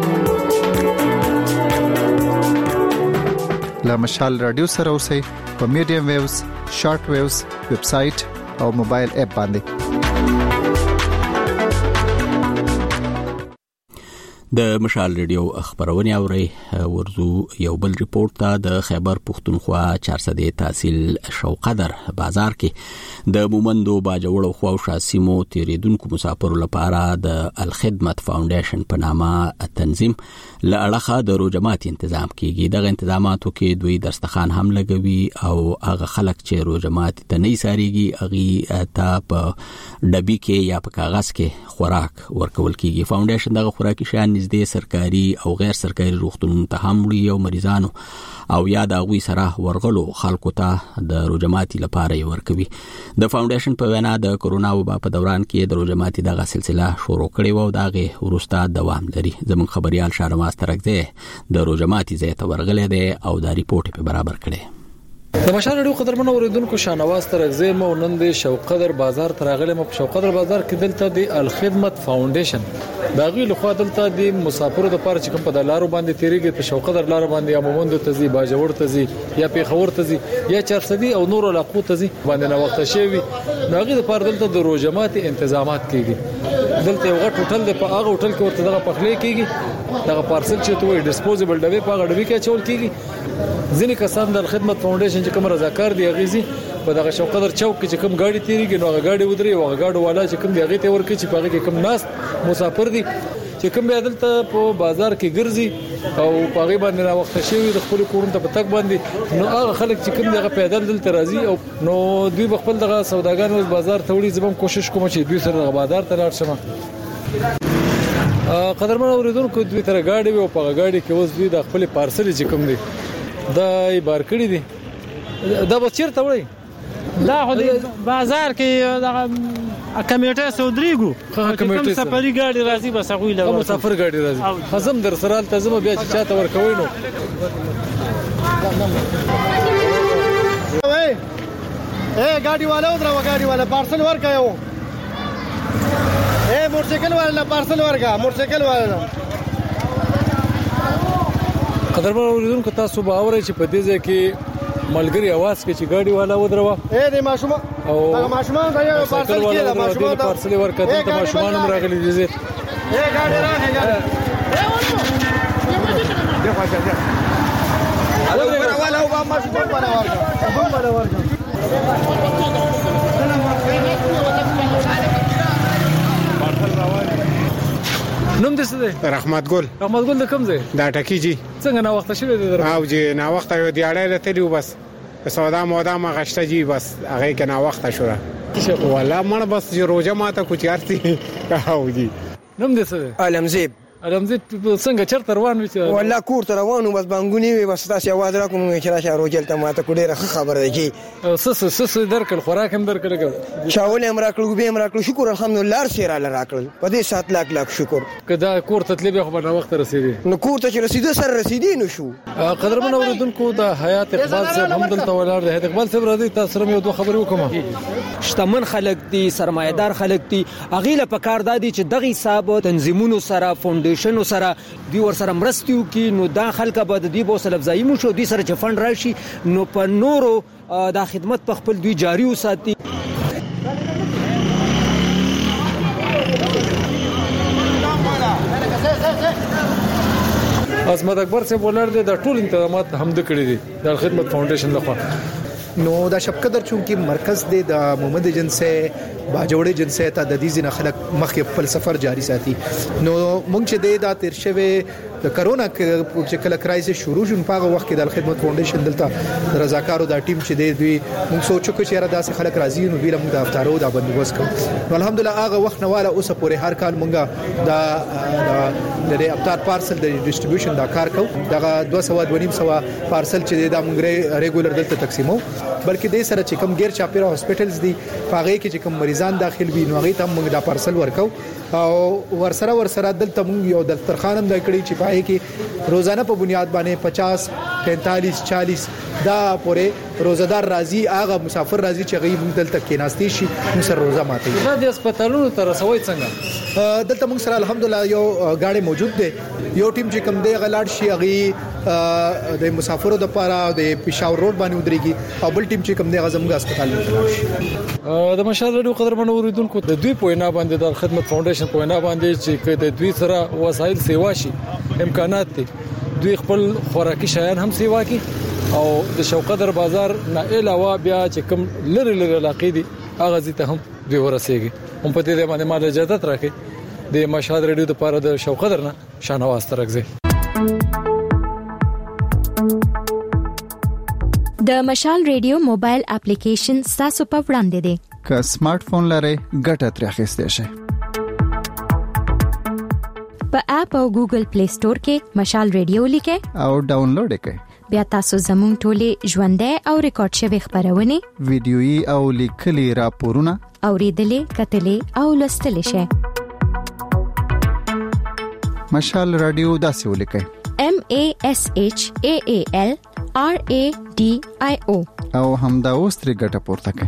لا مشال رادیو سره اوسئ په میډیم ویوز، شارټ ویوز، ویب سټ او موبایل اپ باندې.
د مشال ریډیو خبرونه اوري ورزو یو بل ریپورت ته د خیبر پختونخوا 400 تحصیل شوقدر بازار کې د مومندو باجوړو خواوشا سیمو تیریدونکو مسافرو لپاره د الخدمت فاونډیشن په نامه تنظیم لړخه د روجمات تنظیم کیږي. دغه تنظیماتو کې دوی دستخان هم لګوي او هغه خلک چې روجمات ته نه ساريږي اغي ته په ډبي کې یا په کاغذ کې خوراک ورکول کیږي. فاونډیشن دغه خوراکي شیان نږدې سرکاري او غیر سرکاري روغتونونو ته هم وړي او مریضانو او یا د غوي سره ورغلو خلکو ته د روجماتي لپاره ورکوي. د فاونډیشن په وینا د کورونا وبا په دوران کې د روجماتي دغه سلسله شروع کړې و او دغه ورسته دوام لري. زموږ خبريال شارماس ترکزه د روجماتي ځای ته ورغلې ده او دا ریپورت په برابر کړي.
د مشال ډیرو قدرمن اوریدونکو شانواز ترغزه مو نن د شوقدر بازار ترغله مو شوقدر بازار کې دلته د الخدمت فاونډیشن دا غي له خوا دلته د مسافرو د پاره چې کوم په لارو باندې تیریږي په شوقدر لار باندې یا مومند تزي باجوړ تزي یا پیښور تزي یا 400 او نور علاقو تزي باندې نو وخت شوی دا غي د پاره دلته د روجمات تنظیمات کیږي. دلته یو غټ هوټل د په هغه هوټل کې ورته دغه پخلې کیږي دغه پارسل چې توې ډیسپوزیبل ډبې په هغه ډبې کې چول کیږي. ځینې کسان د خدمت فاونډیشن چې کوم رضاکار دی غیزي په دغه شوقدر چوک کې چې کوم گاډي تیریږي نو هغه گاډي ودري او هغه گاډو والا چې کوم دی هغه ته ورکړي چې په هغه کې کوم ناس مسافر دي چې کوم بدلته په بازار کې ګرځي او په هغه باندې را وخت شي د خپل کورن ته پتک باندې نو هغه خلک چې کوم دی هغه پیدل دلته راځي او نو دوی خپل دغه سوداګان او بازار ته وړي زبم کوشش کوم چې دوی سره بازار ته لاړ شم. قدرمن اوریدونکو دوی تر گاډي او په گاډي کې اوس دوی د خپل پارسل چې کوم دی دا بار کړی دي دا به چیرته وړي
دا خو د بازار کې دا کمیټه سودریګو کوم سفري ګاډي راځي بس هغه له
مسافر ګاډي راځي خزم در سره تزم بیا چې چاته ورکوي نو
ګاډي والا ودرا ګاډي والا پارسل ورکایو موټرسایکل والا پارسل ورکا موټرسایکل والا.
قدرمن اوریدونکو تاسو به اورئ چې په دې ځای کې ملګری आवाज کې چې ګاډي والا ودروا
د ماشوم او ماشومان دا یو پارسل کې د ماشومان
پارسل ورکړه د ماشومان هم راغلي دي
ګاډي راغی والا او ماشومان والا ورکړه
نوم دې څه دی؟
رحمت ګل.
رحمت ګل د کوم ځای؟
دا ټکی جی.
څنګه نا وخت شوی دی درته؟
او جی نا وخت یو دیاړی لته بس سودا مودا ما غشته جی بس هغه کې نا وخت شوره ولا من بس روزه ماته کوچ یارتي او جی.
نوم دې څه دی؟
علمزیب.
علمزیب څنګه چرته روان وې؟
والله کور ته روانو بس بانګونی وي بس تاسو आवाज راکوم چې راشه روجل ته ماته کو ډیره خبره ده کی
سس درکل خوراک هم درکل
شاول هم راکړو به هم راکړو شکر الحمدلله سره راکړل په دې 7 لک شکر
کدا کور ته تلبه خبر نه وخت رسیدي
نو کور ته چې رسیدو سره رسیدي نو شو.
قدرمن اوریدونکو د حیات اقبال صاحب هم دلته ولاړ دی. اقبال صاحب راځي تاسو سره یو دوه خبرې وکم.
شتمن خلک دي سرمایدار خلک دي اغیله په کار دادي چې دغه حساب تنظیمونو سره فاونډیشنونو سره دی ور سره مرستیو کې نو دا خلک به د دې بوسل افزایی مو شو دي سره چې فند راشي نو په نورو دا خدمت په خپل دوی جاری وساتي.
عظمت اکبر صاحب ولر دي د ټول انتظامات هم د کړی دي د خدمت فاونډیشن لخوا.
نو دا شپقدر چونکی مرکز دی د محمد جنسه باجوړې جنسه ته د دې ځنه خلک مخې خپل سفر جاری ساتي. نو مونږ چې دا تیر شوه د کرونا چې کله کرایسس شروع شون په وخت کې د خدمت فاونډیشن دلته رضاکارو دا ټیم چې دی مونږ سوچو چې را داسې خلک راځي نو ویل موږ د افطارو دا بندوبست کوو. نو الحمدلله هغه وخت نه والا اوس پورې هر کال مونږ د افطار پارسل د ډیسټریبیوشن دا کار کوو. دغه 200 پارسل چې دا مونږ ریګولر دلته تقسیمو بلکې د سره چې کوم غیر چاپیره هاسپټلز دي پاغه کې چې کوم مریضان داخل وي نو هغه ته موږ دا پارسل ورکو او ورسره دلته موږ یو دفترخانه د کړي چې پای کې روزانه په بنیاد باندې 50 45 40 دا پورې روزدار راځي هغه مسافر راځي چې غي موږ دلته کې ناشتي شي موږ سره روزه ماتي.
دا د هسپتالونو تر رسوي څنګه
دلته موږ سره الحمدلله یو گاډي موجود دی یو ټیم چې کوم دی غلاړ شي غي د مسافرو د لپاره د پېښور روډ باندې ودرېږي او بل ټیم چې کوم دی غزمګه هسپتال ته راشي.
د مشال رادیو قدرمن اوریدونکو د دوی په وینا باندې د خدمت فاونډیشن په وینا باندې چې د دوی سره وسایل سیوا شي امکانات دي دوی خپل خوراکي شیان هم سیوا کوي او د شوقدر بازار نه علاوه بیا چې کوم لری علاقې دي هغه ځته هم دوی ورسېږي هم په دې باندې مال اجازه راکړي د مشال رادیو لپاره د شوقدر نه شانواز ترغزي
د مشال ریډیو موبایل اپلیکیشن تاسو په وړاندې دی
که سمارټ فون لرئ ګټه ترې اخیستئ شئ
په اپ او ګوګل پلی سٹور کې مشال ریډیو لیکئ
او ډاونلوډ کړئ
بیا تاسو زموږ ټولې ژوندۍ او ریکارډ شوی خبرونه
ویډیويي او لیکلي راپورونه
اوریدلې کتلې او لوستلې شئ
مشال رادیو داسې ولیکئ
MASHAAL RADIO
او همدا اوس ترې ګټه پورته کړئ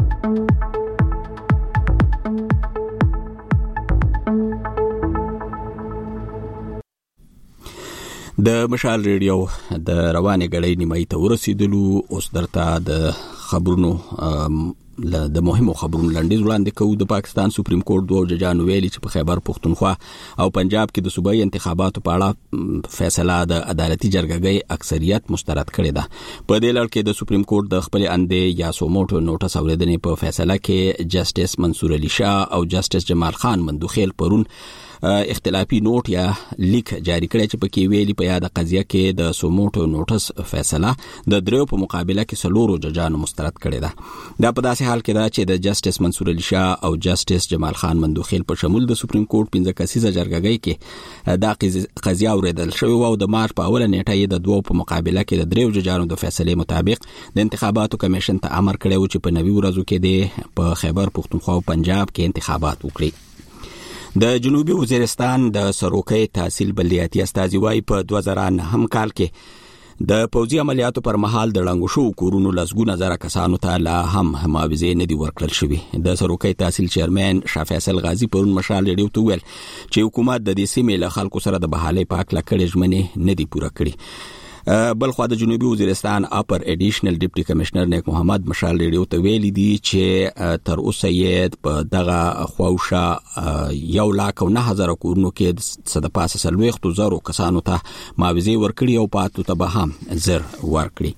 د مشال ریډیو د روانې غړې نیمه ته ورسېدلو اوس درته د خبرونو د مهمو خبرونو لاندې وړاندې کوو د پاکستان سپریم کورټ دوه ججانو ویلي چې په خیبر پختونخوا او پنجاب کې د صوبایي انتخاباتو په اړه فیصله د عدالتي جرګې اکثریت مسترد کړې ده په دې لړ کې د سپریم کورټ د خپل اندې یا سوموټو نوټس اوریدنې په فیصله کې جسټس منصور علي شاه او جسټس جمال خان مندوخیل پرون اختلافي نوٹ یا لیک جاری کړی چې پکې ویلي په یاد قضیه کې د سوموټو نوټس فیصله د دریو په مقابله کې سلورو ججانو مسترد کړی ده دا په داسې حال کې ده چې د جسټس منصور علي شاه او جسټس جمال خان مندوخیل په شمول د سپریم کورټ 15 کسیزه جرګه کې دا قضیه اوریدل شوې او د مارچ په اوله نیټه یې د دوو په مقابله کې د دریو ججانو د فیصلې مطابق د انتخاباتو کمیشن ته امر کړی و چې په 90 ورځو کې په خیبر پختونخوا او پنجاب کې انتخابات وکړي د جنوبي وزیرستان د سروکي تحصیل بلدیاتي استازي وايي په 2009 کال کې د پوځي عملیاتو پر مهال د ړنګو شو کورونو لسګونه زره کسانو ته لا هم معاوضې نه دي ورکړل شوې د سروکي تحصیل چیرمن شاه فیصل غازی پرون مشال ریډیو ته ویل چې حکومت د دې سیمې له خلکو سره د بحالي پاک لکړې ژمنې نه دي پوره کړې بلخو د جنوبي وزیرستان اپر ایډیشنل ډیپټي کمشنر نیک محمد مشال ریډیو ته ویلي دي چې تر اوسه یې په دغه خواوشه 1,09,000 کورونو کې د پاسه 40,000 کسانو ته معاوضې ورکړي او پاتو ته به هم زر ورکړي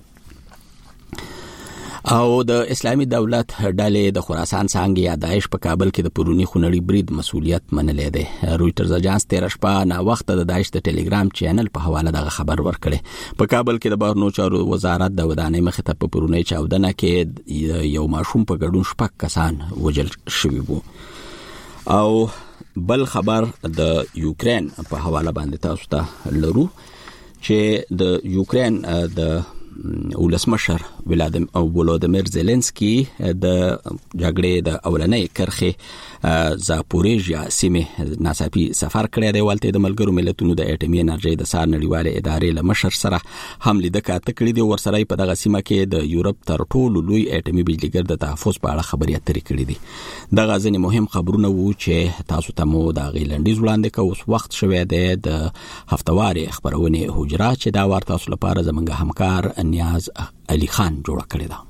او د اسلامي دولت ډلې د خراسان څنګه یا داعش په کابل کې د پرونی خونړي برید مسؤلیت منلې ده رويټرز اژانس 13 شپه نا وخت د داعش د ټلګرام چینل په حواله د خبر ورکړي په کابل کې د بهرنیو چارو وزارت د ودانۍ مخې ته په پرونی چاودنه کې یو ماشوم په ګډون شپږ کسان وژل شوي وو او بل خبر د یوکرين په حواله باندې تاسو ته لرو چې د یوکرين د ولسمشر ولودمیر زيلنسکي د جګړې د اولنۍ کرخه زاپوریژیا سیمه ناڅاپي سفر کړی دی ولته د ملګرو ملتونو د اټومي انرژي د سار نړیواله ادارې له مشر سره هم لیدکه تکړې دی ورسره په دغه سیمه کې د یورپ تر ټولو لوی اټومي بجلیګر د تحفظ په اړه خبري اترې کړې دي دغه ځینې مهم خبرونه وو چې تاسو ته مو د غیلندیز وړاندې کوو وخت شوه دی د هفتواري خبرونه حجره چې دا ورته تاسو لپاره زمونږ همکار نیاز علي خان جوړ کړی دا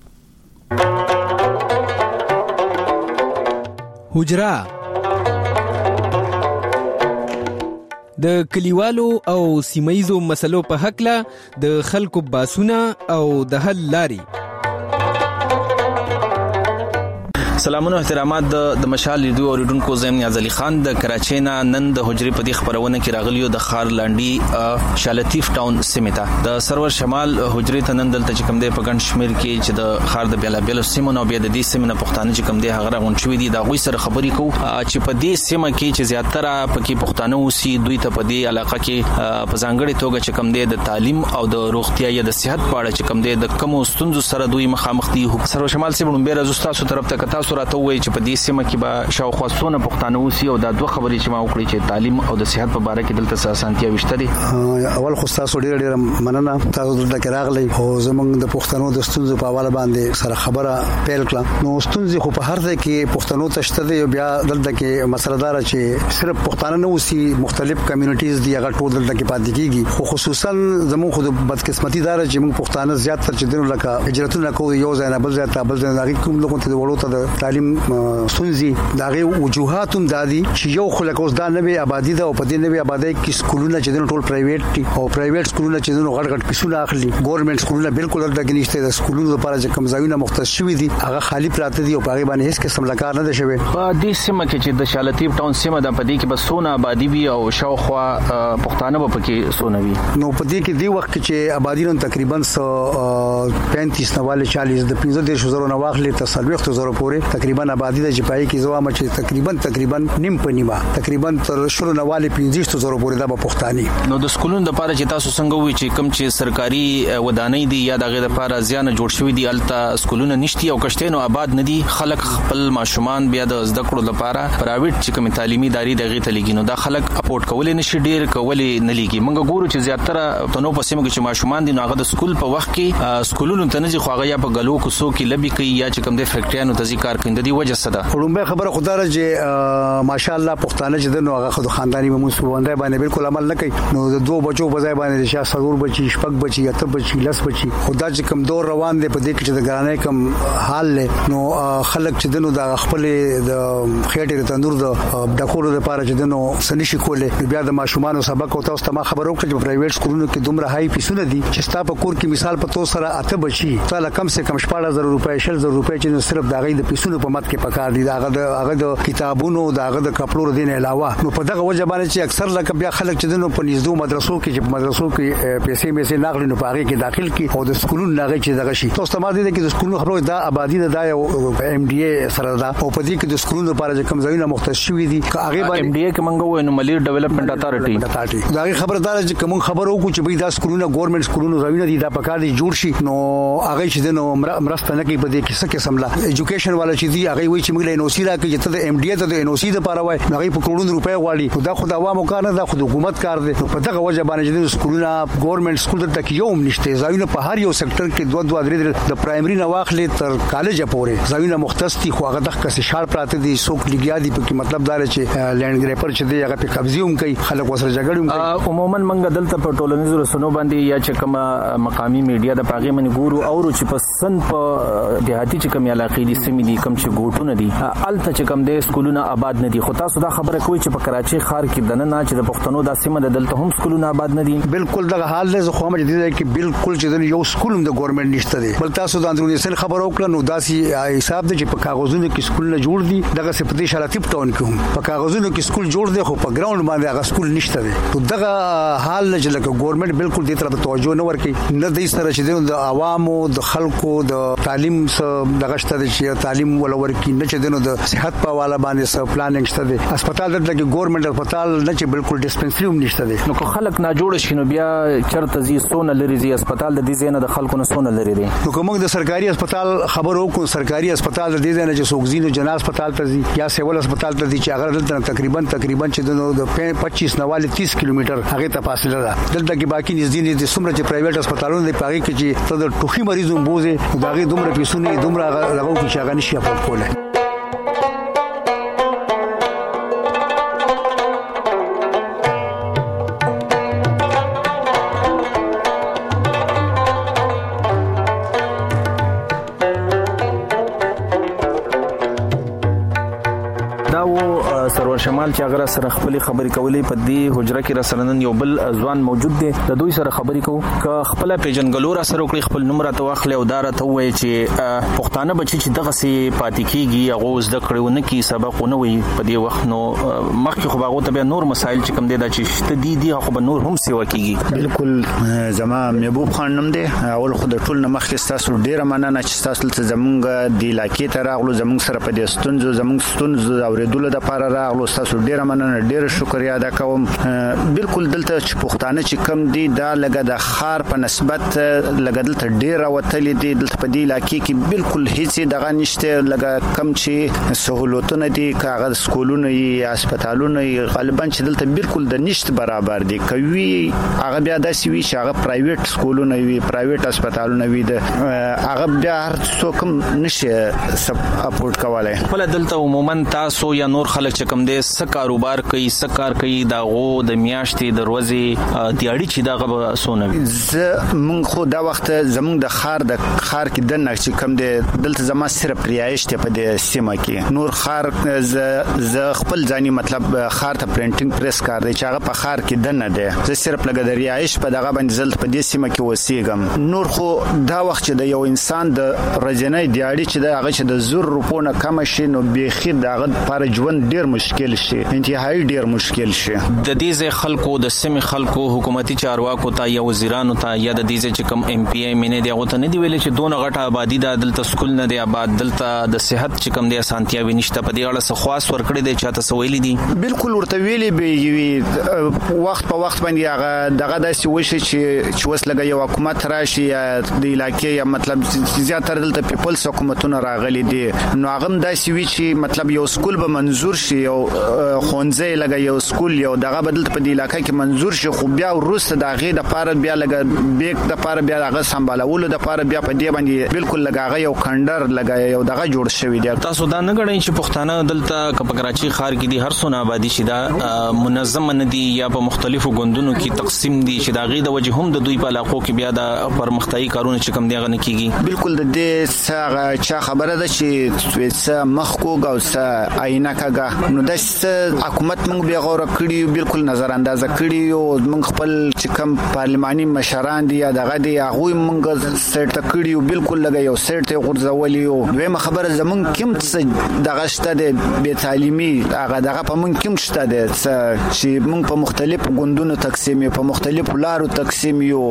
حجره د کلیوالو او سیمایزو مسلو په حق له د خلکو باسونه او د حل لاري
سلامونه احترامات د مشال ریډیو اوریدونکو زم نیاز علي خان د کراچۍ نه نن د حجرې په دې خبرونه کې راغلیو د خار لانډي شالتیف ټاون سیمه د سرور شمال حجرې ته نن دلته چې کوم دی په ګڼ شمیر کې چې د خار د بیلا بیل سیمه نو بیا د دې سیمه نه پښتانه چې کوم دی هغه راغون شوې دي دا غوي سره خبرې کو چې په دې سیمه کې چې زیاتره پکې پښتانه اوسي دوی ته په دې علاقه کې په ځانګړي توګه چې کوم دی د تعلیم او د روغتیا یا د صحت په اړه چې کوم دی د کوم ستونزو سره دوی مخامخ دي سرور شمال سیمه نوم بیره زستاسو طرف ته کتا راته وایي چې په دې سیمه کې به شاوخوا څونه پښتانه اوسي او دا دوه خبرې چې ما وکړې چې تعلیم او د صحت په اړه کې دلته اسانتیا وشته دي
اول خو تاسو ډېر مننه تاسو دلته راغلي او زمونږ د پښتنو د ستونزو په اړه باندې سره خبره پیل کړه نو ستونزې خو په هر ځای کې پښتنو ته شته دي بیا دلته کې مسله دار چې صرف پښتانه نه اوسي مختلف کمیونټیز دي هغه ټول دلته کې پاتې کیږي خو خصوصا زموږ خو د بدقسمتي دار چې موږ پښتانه زیات تر چې دنه لکه هجرتونه کوي یو ځای نه بل ځای ته بل ځای کوم لوګو ته وړو ته تعلیم سنځي داغه وجوهات هم دادي چې یو خلک اوس دا نوې آبادی ده او په دې نوې آبادی کې سکولونه چې ټول پرایویټ دي او پرایویټ سکولونه چې غټ پیسونه اخلي ګورنمنت سکولونه بالکل دغه نشته د سکولونو لپاره چې کوم ځایونه مختص شوي دي هغه خالی پراته دي او هغه باندې هیڅ قسم لکار نه ده شوی.
په دې سیمه کې چې د شالطیف ټاون سیمه د پدې کې بسونه آبادی وي او شاوخوا پښتانه په کې سونه وي.
نو په دې کې دی وخت چې آبادی نن تقریبا 35 نواله 40 د 15000 نه واخلې ته 30000 پورې تقریبا آبادی د جپای کې زوامه چې تقریبا نیم په نیمه تقریبا تر شروع نواله 15000 پورې د پښتاني.
نو د سکولونو لپاره چې تاسو څنګه وی چې کوم چې سرکاري ودانۍ دي یا دغه لپاره زیان جوړ شوی دي الته سکولونه نشتی او کشتینو آباد ندي خلک خپل ماشومان بیا د زده کړو لپاره پرایویټ چې کوم تعلیمي ادارې دغه تلګینو دا خلک اپورټ کولې نشي ډیر کولې نه لګي. موږ ګورو چې زیاتره تنو په سیمه کې چې ماشومان دي نو هغه د سکول په وخت کې سکولونو ته نه ځي خو هغه یا په غلو کوسو کې لبي کوي یا چې کوم د فیکټریانو ته ځي کار کوي د دې وجه څه ده.
ورومبه خبره خدای چې ماشاءالله پښتانه چې نو هغه خود خاندانی منسوبانده باندې بالکل عمل نه کوي. نو د دوه بچو په ځای باندې شاه سرور بچي شپږ بچي اته بچي لس بچي خدا چې کوم دور روان دي په دې کې چې د ګرانې کوم حال له نو خلک چې دنو د خپل د خېټې تندور د ډکورو لپاره چې دنو سنشي کوله بیا د ماشومان سبق او تاسو ته خبرو کړم چې پرایویټ سکولونو کې دومره هاي پیسونه دي چې ستا په کور کې مثال په تو سره اته بچي تعالی کم سے کم 14000 روپۍ 6000 روپۍ چې صرف د غي د پیسونو په مت کې پکار دي هغه د کتابونو د کپړو دین علاوه نو په دغه وجه باندې چې اکثر لکه بیا خلک چې دنو په نږدې مدرسو کې چې مدرسو کې پیسې ناغلی نو پاره کې داخل کی او د سکولونو ناغي چې دغه شي تاسو ته ما دي چې د سکولونو خبرو دا آبادی دا یو ام ډي اي سره دا او په دې کې د سکولونو لپاره کوم ځایونه مختص شوي دي هغه باندې
ام ډي اي کې منغو نو ملي ډیولپمنٹ اتارټي
دا خبردار چې کوم خبرو کو چې دا سکولونو ګورنمنت سکولونو ځایونه دي دا پکار دي جوړ شي نو هغه چې نو مرسته نه کوي په دې کې څه قسم لا ایجوکیشن والا چې دي هغه وایي چې موږ له انوسی را کې چې د ام ډي اي ته د انوسی لپاره وای هغه په کروڑونو روپۍ غواړي خدا خدا عوامو کار نه دا خود حکومت کار دی په دغه وجه باندې چې سکولونه ګورنمنت سکول ته یو نشته ځایونه په هر یو سېکټر کې دوه درې د پرایمري نه واخلې تر کالج پورې ځایونه مختص دي خو هغه د کسي شال پراته دي څوک لګیا دي په مطلب دا چې لینډ ګریپر چې دی هغه په قبضه هم کوي خلک وسره جګړه هم کوي.
عموما منګ دلته په ټولنیزو رسنیو باندې یا چې کوم مقامی میډیا د پاغي من ګورو او چې په سن په دیهاتي چې کوم علاقې دي سیمې دي کوم چې ګوټونه دي الته چې کوم د سکولونه آباد نه دي خو تاسو دا خبره کوي چې په کراچي ښار کې دنه چې د پښتنو د سیمه د دلته هم سکولونه آباد نه دي.
بالکل دغه حال له خو مې دي چې بالکل چې یو سکول د ګورنمنت نشته دی بل تاسو د اندرونی سن خبر وکړه نو داسي حساب دی چې په کاغذونو کې سکول نه جوړ دي دغه سپدي شالاتیپ ټاون کې هم په کاغذونو کې سکول جوړ دی خو په ګراوند باندې هغه سکول نشته دی نو دغه حال له چې ګورنمنت بالکل دې طرف توجه نه ورکړي نه د سره چې د عوامو د خلکو د تعلیم دغه شته چې تعلیم ولور کې نه چې د صحت په حواله باندې سب پلانینګ شته دی هسپتال دلته کې ګورنمنت هسپتال نه چې بالکل ډیسپنسری هم نشته دی
نو خلک نه جوړ شي نو بیا چرته زی سونه لري زی هسپتال د دې زینه د خلکو نه سونه لري دي
نو کوم د سرکاري هسپتال خبرو کو سرکاري هسپتال د دې زینه چې سوګزینو جنرال هسپتال ته زی یا سیول هسپتال ته دي چې هغه دلته تقریبا چې د 25 نواله 30 کیلومتر هغه ته فاصله ده دلته کې باقي نږدې دي څومره چې پرایویټ هسپتالونه دی پاره کې چې ته د ټوخي مریضو بوزي داغه دومره پیسونه دومره لګاو چې هغه نشي افورد کوله.
سرور شمال چې هغه سره خپل خبرې کولې په دې حجره کې را سره نن یو بل ځوان موجود دی د دوی سره خبرې کوو ک خپل پیجنګلو را سره وکړي خپل نوم را توخلې او دار ته وایي چې پښتانه بچي چې دغه سي پاتې کیږي هغه زده کړونه کی سبقونه وي په دې وخت نو مخکې خو هغه ته نور مسایل چې کم دي د چې دي خو به نور هم سیوا کیږي.
بالکل زما محبوب خان نوم دی اول خو د ټول مخکې تاسو ډیره مننه چې تاسو ته زمونږ د علاقې ته راغلو زمونږ سره په دې ستونزو اوریدلو د لپاره راغلو تاسو ډیره مننه ډیره شکریا ادا کوم. بالکل دلته چې پښتانه چې کم دي دا لګه د خار په نسبت لګه دلته ډیره وتلې دي دلته په دې علاقې کې بالکل هیڅ دغه نشته لګه کم چې سہولتونه دي کاغذ سکولونه یا هسپتالونه غالبا چې دلته بالکل د نشته برابر دي کوي هغه بیا داسې وی چې هغه پرایویټ سکولونه وي پرایویټ هسپتالونه وي د هغه بیا هر څوک نشي اپورټ کولای.
بل دلته عموما تاسو یا نور خلک چې کم دي څه کاروبار کوي څه کار کوي دا غو د میاشتې د ورځې دیاړي چې دا غو سونه
مونږ خو دا وخت زمونږ د خار کې د نقش کم دی دلته زما صرف ریایش ته په دې سیمه کې نور خار ز خپل ځاني مطلب خار ته پرینټینګ پریس کار دی چې هغه په خار کې د نه دی زه صرف لګ د ریایش په دغه باندې زلت په دې سیمه کې وسیګم نور خو دا وخت چې د یو انسان د رجنۍ دیاړي چې د هغه چې د زور روپونه کم شي نو بيخي دغه پر ژوند ډیر مشکل شي انتهایی ډیر مشکل شي
د دې خلکو د سیمه خلکو حکومتي چارواکو ته یا وزیرانو ته یا د دې چې کوم ام پی ای مینه دی غوته نه دی ویل چې دونه غټه آبادی د دلته سکول نه دی آباد دلته د صحت چې کوم دی سانتیا وینشته په دې اړه څه خاص ورکړي دی چې تاسو ویلي دي
بالکل ورته ویلي به وخت په وخت باندې هغه دغه داسې وشي چې وس لګي یو حکومت راشي یا د علاقې یا مطلب زیاتره دلته پیپلز حکومتونه راغلي دي نو هغه داسې وی چې مطلب یو سکول به منزور شي یو خونځي لګي یو سکول یو دغه بدل په دې علاقې کې منزور شي خو بیا ورسته دغه د پاره بیا لګ بیک د پاره بیا هغه سمبالول د پاره بیا په دې باندې بالکل لګاغه یو کندر لګي یو دغه جوړ شوی دی
تاسو دا نه غړئ چې پښتانه دلته په کراچي ښار کې دي هر څونه آبادی شي دا منظم نه دي یا په مختلفو ګوندونو کې تقسیم دي چې دا غي د وجه هم د دوی په علاقو کې بیا د پرمختایي کارونه چې کم دی غن کیږي
بالکل د دې څنګه چا خبره ده چې څه مخکوګ او څه آینه کاګه نو د حکومت موږ بیا غوړه کړی بالکل نظر اندازه کړی او موږ خپل چې کم پارلماني مشران دي یا دغه دي هغه موږ سیټ کړی بالکل لګي یو سیټ ته غورځولي او دویمه خبره زمونږ کوم څه دغه شته د بې تعلیمي هغه دغه په مونږ کوم شته د چې مونږ په مختلف ګوندونو تقسیم په مختلف لارو تقسیم یو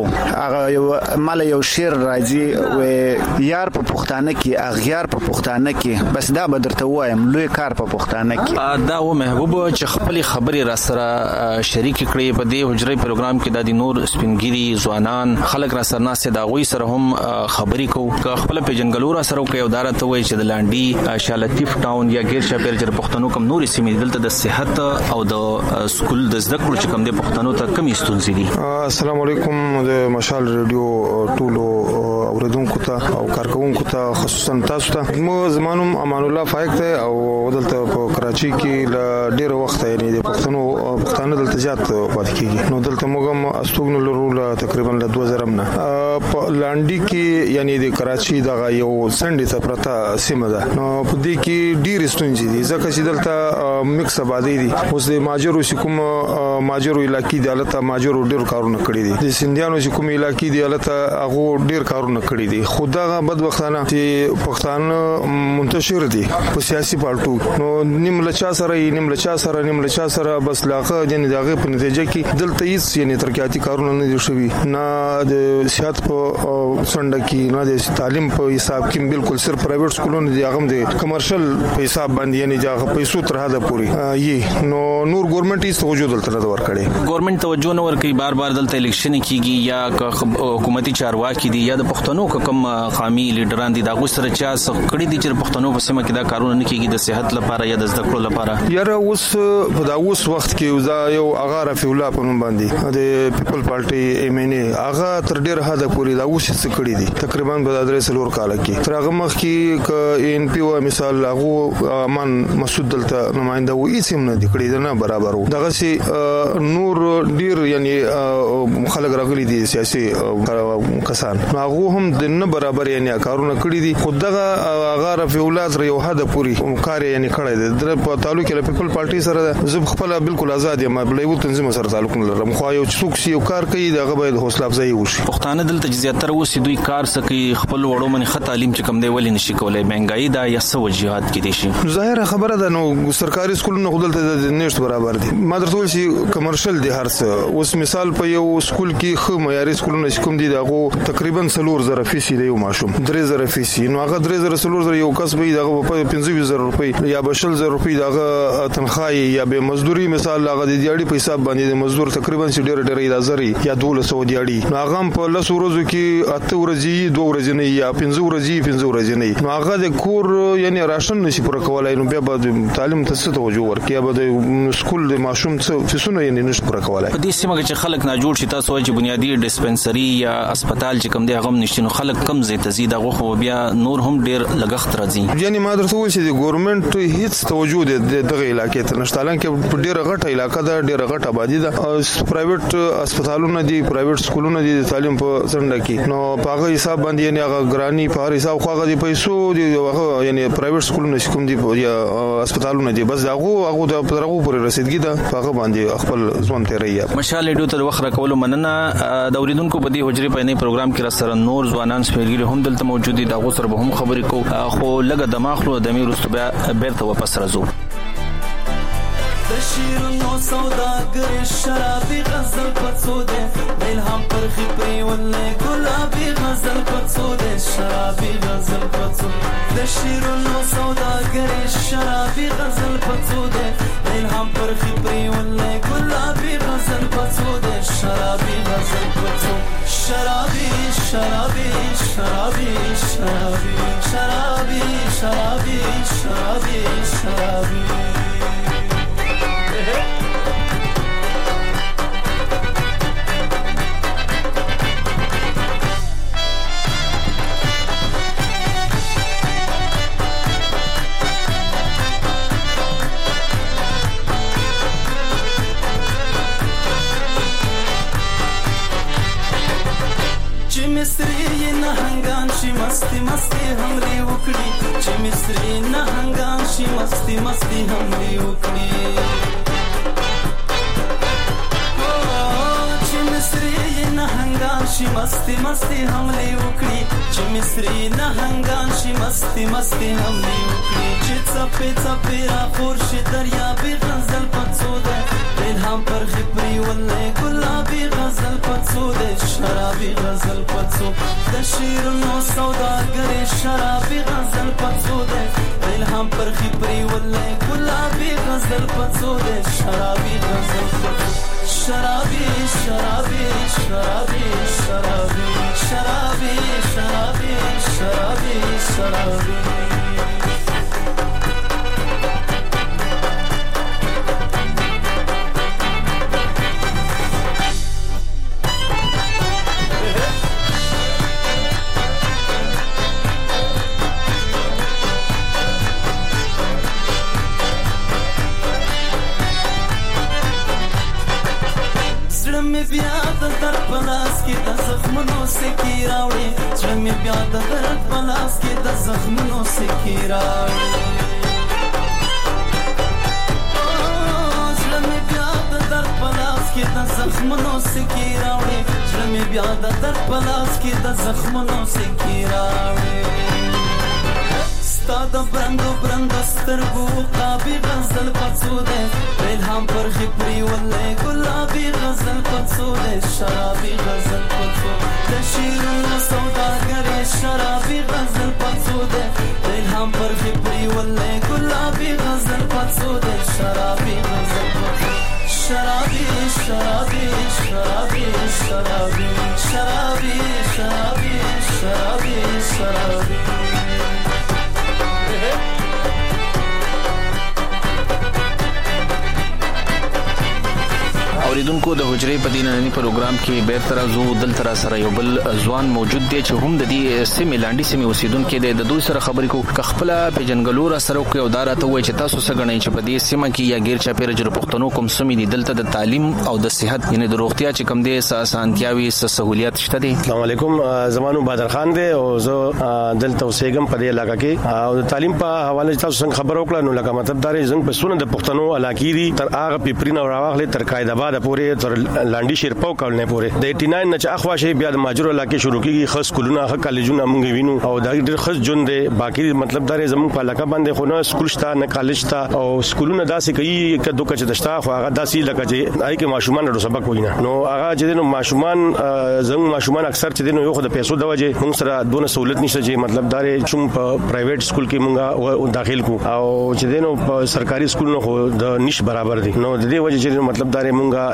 هغه مال یو شیر راځي او یار په پښتانه کې اغیار په پښتانه کې بس دا بدرته وایم لوی کار په پښتانه کې
دا و محبوب چې خپل خبري را سره شریک کړي په دې حجري پروګرام کې د نور سپینګيري ځوانان خلک را سره ناسه دا غوي سره هم خبري کو خپل پیجنګلور سره کوي ودارته وای چې د لانډي شالتیف ټاون یا غیر شاپیر چې پښتنو کم نور سیمې دلته د صحت او د سکول د زده کړو چې کم د پښتنو ته کمی ستونزې دي.
السلام علیکم د مشال ریډیو ټولو اوریدونکو ته او کارکونکو ته خصوصا تاسو ته مو زمانم امان الله فائق ته او دلته په کراچي کې ل ډیر وخت یعنی د پښتنو دلته زیات پات کیږي نو دلته موږ استوګن لرو تقریبا ل 2000 نه په لانډي کې یعنی د کراچي دغه یو سندې ته پرتا سیمه ده نو په دې کې ډیر ستونزې دي ځکه چې دلته مکس آبادی دي اوس د ماجرو کوم ماجرو علاقې د حالت ماجرو ډیر کارونه کړی دي د سندیانو چې کوم علاقې دی حالت هغه ډیر کارونه کړی دي خدای بدبختانه چې پښتانه منتشر دي په سیاسي پارټو نو نیم لچا سره بس لاغه د دغه په نتیجه کې دلته هیڅ یعنی ترقیاتي کارونه نه دي شوي نه د صحت په څنډه کې نه د تعلیم په حساب کې بالکل صرف پرایویټ سکولونه دي هغه د کمرشل په حساب باندې یعنی دغه پیسو تر حد پوري نو نور ګورنمنت هیڅ توجه دلته نه ورکړي
ګورنمنت توجه نه ورکړي بار دلته الیکشن کیږي یا حکومتي چارواکي دي یا د پښتنو کوم قومي لیډران دي دا غوښتره چې کړي دي چې پښتنو په سیمه کې دا کارونه نه کیږي د صحت لپاره یا د زده کړو لپاره
یاره اوس په دا اوس وخت کې دا یو هغه رفیع الله په نوم باندې د پیپل پارټي ایم ان ای هغه تر ډیر حد پوري دا اوس څه کړي دي تقریبا په درې سلور کال کې تر هغه مخ کې ان پی او مثال هغه من مسعود دلته نمائنده و هیڅ هم نه دي کړي نه برابر وو دغه سي نور ډیر یعنی خلک راغلي دي سیاسي کسان هغه هم د نه برابر یعنی کارونه کړی دي خدغه هغه رفیع الله تر یو حد پوري کار یعنی کړی دی د په تعلق له پیپل پارټي سره زب خپل بالکل آزاد یم بلایو تنظیم سره تعلق نه لرم خو یو څوک سی یو کار کوي دغه باید حوصله افزایی وشي
پښتانه دلته زیاتره وسی دوی کار سکی خپل وړو من خط تعلیم چې کم دی ولې نشي کولای مهنګای دا یا سو وجهات کې دي شي
ظاهر خبره ده نو سرکاري سکولونه خدلته د نشټ برابر دي ما درته شي کمرشل دي هرڅه اوس مثال په یو سکول کې خو معیاري سکولونه کوم دي دغه تقریبا 3000 فیصد دی یو ماشوم 3000 فیصد نو هغه 3000 یو کس به دغه په 15000 روپۍ یا 20000 روپۍ دغه تنخواه یا به مزدوري مثال هغه د دیاړي په حساب باندې د مزدور تقریبا ډېر 1000 یا 1200 دیاړي نو هغه په لس ورځو کې 8 ورځې 2 ورځې نه یا 15 ورځې نه نو هغه د کور یعنی راشن نشي پر کولای نو بیا به تعلیم ته څه توجه ورکړي به د سکول د ماشوم څه فیسونه یعنی نشي پر کولای
په دې سیمه کې چې خلک نه جوړ شي تاسو چې بنیادی ډیسپنسري یا هسپتال چې کوم دی هغه نشته نو خلک کم زی تزيد غوخه بیا نور هم ډیر لګښت راځي.
یعنی ما درته وایي چې د ګورنمنت هیڅ توجه دغه علاقې ته نشته، لکه ډیره غټه علاقه ده، ډیره غټه آبادی ده، پرایویټ هسپتالونه دي، پرایویټ سکولونه دي د تعلیم په څنډه کې، نو په هغه حساب باندې یعنی هغه ګرانی په هر حساب خو هغه پیسو دي، هغه یعنی پرایویټ سکولونه کوم دي یا هسپتالونه دي، بس هغه د پرغو پورې رسیدګي ده، هغه باندې خپل ځوان تیریا.
مشال ریډیو تر وخت راکول مننه. د اوریدونکو په دې حجرې په نه پروګرام کې را سره نور ځوانان سپیرګل هم دلته موجود دي، دا غو سره به هم خبرې کو، خو لګه دماغ له دمیر واستو بیرته واپس راځو.
شیرونو سوداګر شرابي غزل پڅوده الهام پر خپري ولې ګلابي غزل پڅوده شرابي غزل پڅوده د شیرونو سوداګر شرابي غزل پڅوده الهام پر خپري ولې ګلابي غزل پڅوده شرابي غزل پڅوده شرابي شرابي شرابي شرابي شرابي شرابي شرابي شرابي مصری نه هنگان شي مستی مستی همري وکړي، چې مصری نه هنگان شي مستی مستی همري وکړي، چې مصری نه هنگان شي مستی مستی همري وکړي، چې مصری نه هنگان شي مستی مستی همري وکړي، چې څپې څپې را خورشي دریابي غزل پڅوده الهام پر خپري ولې ګلابي غزل پڅوده شرابي غزل پڅوده د شیرونو سوداګر شرابي غزل پڅوده الهام پر خپري ولې ګلابي غزل پڅوده شرابي غزل پڅوده شرابي شرابي شرابي شرابي شرابي شرابي شرابي شرابي بیا د در پلاس کې د زخمونو سکی راوړي، چې مې بیا د در پلاس کې د زخمونو سکی راوړي، چې مې بیا د در پلاس کې د زخمونو سکی راوړي، چې مې بیا د در پلاس کې د زخمونو سکی راوړي، ستا د برندو برندو سترګو قابي غزل پڅوده الهام پر خپري ولې ګلابي غزل پڅوده شرابي غزل پڅوده د شیرونو سوداګر شرابي غزل پڅوده الهام پر خپري ولې ګلابي غزل پڅوده شرابي غزل پڅوده شرابي شرابي شرابي شرابي شرابي شرابي شرابي شرابي
اوریدونکو د حجرې په دیننی پروګرام کې به تر زو دل تر سره یو بل ځوان موجود دی چې هم د دې سیمه لاندې سیمه اوسیدونکو د دوی سره خبرې کو خپل په جنګلو را سره کوي او دارته وای چې تاسو څنګه غنئ چې په دې سیمه کې یا غیر چا پیر جوړ پښتنو کوم سمې دي دلته د تعلیم او د صحت یعنی د روغتیا چې کوم دي اسانتیاوي سہولیت شته دي.
السلام علیکم، زمانو بدر خان دی او زه دلته اوسېږم په دې علاقې کې او د تعلیم په حواله تاسو څنګه خبر وکړه نو لکه مطلب دا رې زنګ په سونه د پښتنو علاقې دي تر هغه پیپرین او راوغله تر قاعده پورې تر لاندې شیرپو کولنه پورې د 89 نه چې اخوا شي بیا د ماجر علاقې شروع کیږي، خاص کولونه ښه کالجونه موږ وینو او دا ډېر خاص جون دی، باقي مطلب دا زموږ په علاقې باندې خو نه سکول شته نه کالج شته او سکولونه داسې کوي چې دوه کچ دشتا خو هغه داسې لکه چې آی کې ماشومان ورو سبق ویني نو هغه چې نو ماشومان زموږ ماشومان اکثر چې نو یو خو د پیسو د وجه موږ سره دونه سہولت نشته چې مطلب دا چوم په پرایویټ سکول کې موږ داخل کو او چې نو په سرکاري سکول نه خو د نش برابر دي نو د دې وجه چې مطلب دا موږ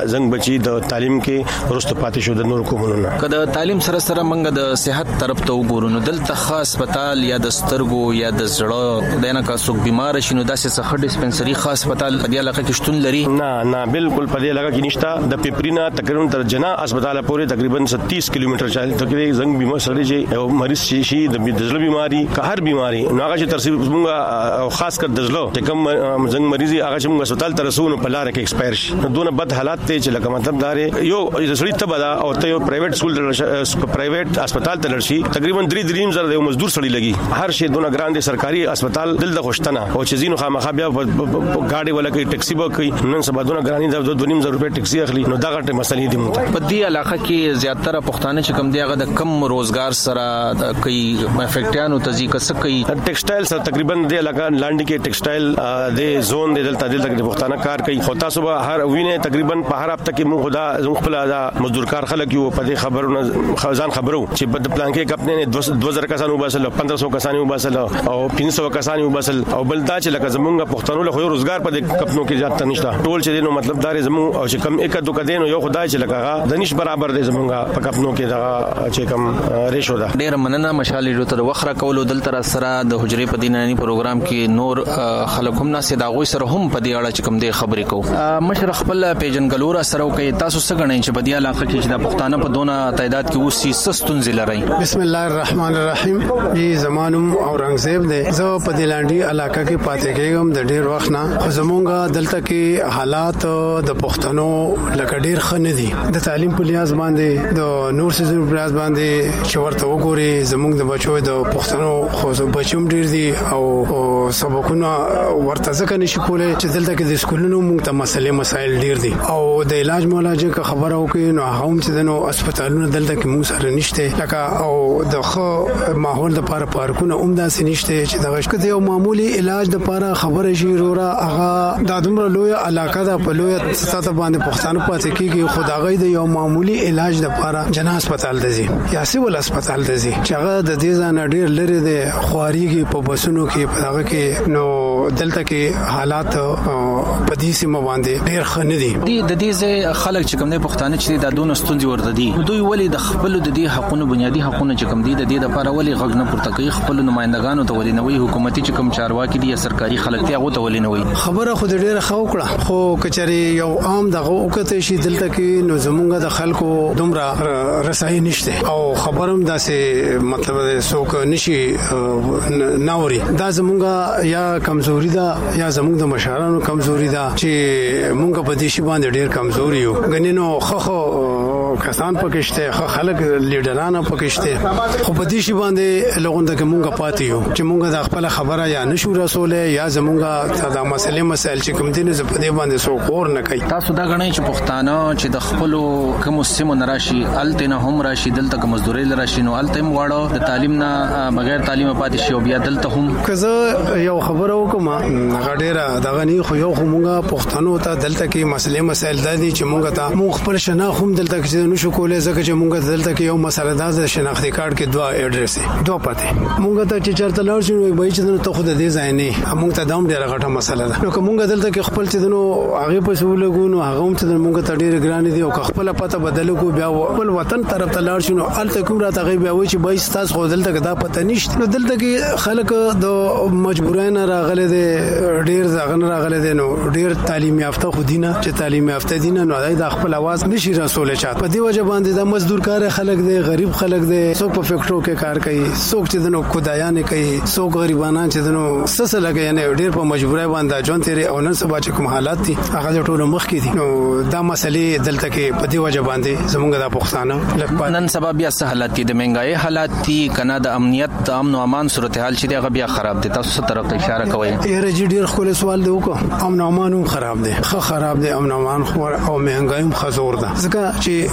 زنګ بچي د تعلیم کې ورسته پاتې شو د نور کومونو.
کله تعلیم سره سره منګه د صحت طرف ته وګورو نو دلته خاص هسپتال یا د سترګو یا د زړه دنه کا څوک بیمار شي نو داسې څه ډیسپنسری خاص هسپتال په دې علاقه کې شتون لري؟
نه بالکل په دې علاقه کې نشته. د پیپرینا تقریبا تر جنا هسپتال پورې تقریبا 30 کیلومتر چال تقریبا زنګ بیمار سره چې یو مریض شي د زړه بیماری که هر بیماری نو هغه چې ترسیب موږ او خاص کر د زړه چې کوم زنګ مریض هغه چې موږ هسپتال ته رسونو په لار کې ایکسپایر شي نو دونه بد حالات ته چې لکه مطلب دار یو رسړی ته بدا او ته یو پرایویټ سکول پرایویټ هسپتال ته لرشي تقریبا 3 زره د مزدور سړی لګي هر شی دونه ګران دي. سرکاري هسپتال دل د خوشتنه او چې زینو خامخا بیا گاډي ولا کوي ټیکسي به کوي نن سبا دونه ګرانی د 2.5 روپے ټیکسي اخلي نو دا غټه مسلې دي.
په دې علاقه کې زیاتره پښتانه چې کم دی هغه د کم روزګار سره کوي افیکټیانو تزي کس کوي
ټیکسټایل سره تقریبا د علاقه لاندې کې ټیکسټایل د زون د دلته د پښتانه کار کوي خو تاسو به هر وینه تقریبا په هر هفته کې موږ خدا خپل مزدور کار خلک یو په دې خبرونه خزان خبرو چې په پلان کې خپل نه 2000 کسانو وباسل 1500 کسانو وباسل او 500 کسانو وباسل او بل دا چې لکه زمونږ پښتنو له خو روزګار په دې کپنو کې ځات نشته ټول چې نو مطلب دار زمو او چې کم یک دوه کدي نو یو خدای چې لکه د نش برابر دی زمونږ په کپنو کې دا چې کم ریشو ده.
ډیر مننه مشال ریډیو ته وخره کولو دلته سره د حجرې په دینانی پروګرام کې نور خلک هم ناسې دا غوي سره هم په دې اړه چې کم دی خبرې کو مشر خپل پیجنګلور سره کوي تاسو څنګه غنئ چې په دې علاقه کې چې د پښتانه په دونه تعداد کې اوسې سستون زلري؟
بسم الله الرحمن الرحیم. دې زمانم اورنګزیب دې زه په دې لاندې علاقه کې پاتې کېږم د ډیر وخت نه خو زمونږه دلته کې حالات د پښتنو لکه ډیر خنه دي د تعلیم په لیاز باندې د نور سيزونو په لیاز باندې چې ورته وګوري زمونږ د بچو د پښتنو خو بچوم ډیر دي او سبقونه ورته ځکه نشي کولای چې دلته کې د سکولونو موږ ته مسائل ډیر دي او د علاج مولاجه که خبره وکړي نو هم چې د نو هسپتالونو دلته کې موږ سره نشته لکه او د خو ماحول د لپاره پارکونه عمده نشته چې دغه شکه یو معمولی علاج د لپاره خبره شي وروره هغه د دومره لوی علاقه د په لوی سطح باندې پښتانه پاتې کیږي خدای د یو معمولی علاج د لپاره جنا هسپتال ته ځي یا سیول هسپتال ته ځي چې هغه د دې ځان ډیر لري د خواريږي په بسونو کې په هغه کې نو دلته کې حالات په دې سیمه باندې ډیر خنه دي.
د دې خلک چې کوم نه پښتانه چې د دون ستونزې ورته دي دوی ولې د خپل د دې حقونو بنیادی حقونه چې کوم دي د دې لپاره ولې غږ نه پورته کوي خپل نمائندګانو ته ولې نه وي حکومتي چې کوم چارواکي دي یا سرکاري خلک ته هغه ته ولې نه وي؟
خبره خو ډیره خو کړه خو کچري یو عام دغه وکته شي دلته کې نو زمونږ د خلکو دومره رسایي نشته او خبرم داسې مطلب څوک نشي ناوري دا زمونږ یا کمزوري ده یا زمونږ د مشرانو کمزوري ده چې مونږ په دې شی باندې ډیر کمزوري یو غنینو خو کسان پکشته خلک لیډرانو پکشته خو په دې شی باندې لغونده کې مونږه پاتې یو چې مونږه د خپل خبره یا نشو رسوله یا زمونږه د مسائل چې کوم دي نه په دې باندې سو خور نه کوي.
تاسو دا غنئ چې پښتانه چې د خپل کوم سیمو نراشي الته هم راشي دلته کوم مزدوري لراشي نو الته هم واړو د تعلیم نه بغیر تعلیم پاتې شي او بیا دلته هم
کزه یو خبره وکم غډیره دغه نه خو یو مونږه پښتنو ته دلته کې مسائل دي چې مونږه ته مونږ خپل شناخت هم دلته کې نشو کولای ځکه چې مونږ دلته کې یو مسله ده شناختی کارت کې دوه اډرس دوه پته مونږ ته چې چرته لار شي وای چې ته خود دې ځای نه مونږ ته دام ډیره غټه مسله ده نو کومه دلته کې خپل چې نو هغه په سهولګو نو هغه هم چې مونږ ته ډیره ګران دي او خپل پته بدل کو بیا خپل وطن طرف ته لار شي نو الته کوم راته غي بیا وای چې 22 تاس خو دلته کې دا پته نشته نو دلته کې خلک د مجبورانه راغله دي ډیر ځغن راغله دي نو ډیر تعلیم یافته خو دینه چې تعلیم یافته دینه نو د خپل आवाज نشي رسول چات په دی وجه باندې د مزدور کار خلک دي غریب خلک دي څوک په فیکټرو کې کار کوي څوک چې دنو خدایانه کوي څوک غریبانان چې دنو سس لګي نه ډیر په مجبورای باندې ژوند تیري او نن سبا چې کوم حالات دي هغه ټول مخ کې دي نو دا مسلې دلته کې په دی وجه باندې زمونږ د پښتانه
نن سبا بیا څه حالات دي د مهنګای حالات دي کنه د امنیت د امن او امان صورتحال چې دی بیا خراب دي تاسو څه طرف ته اشاره کوئ؟
یاره جی ډیر خو سوال دی وکړه امن او امان هم خراب دي خراب دي امن او امان خو او مهنګای هم خزور ده ځکه چې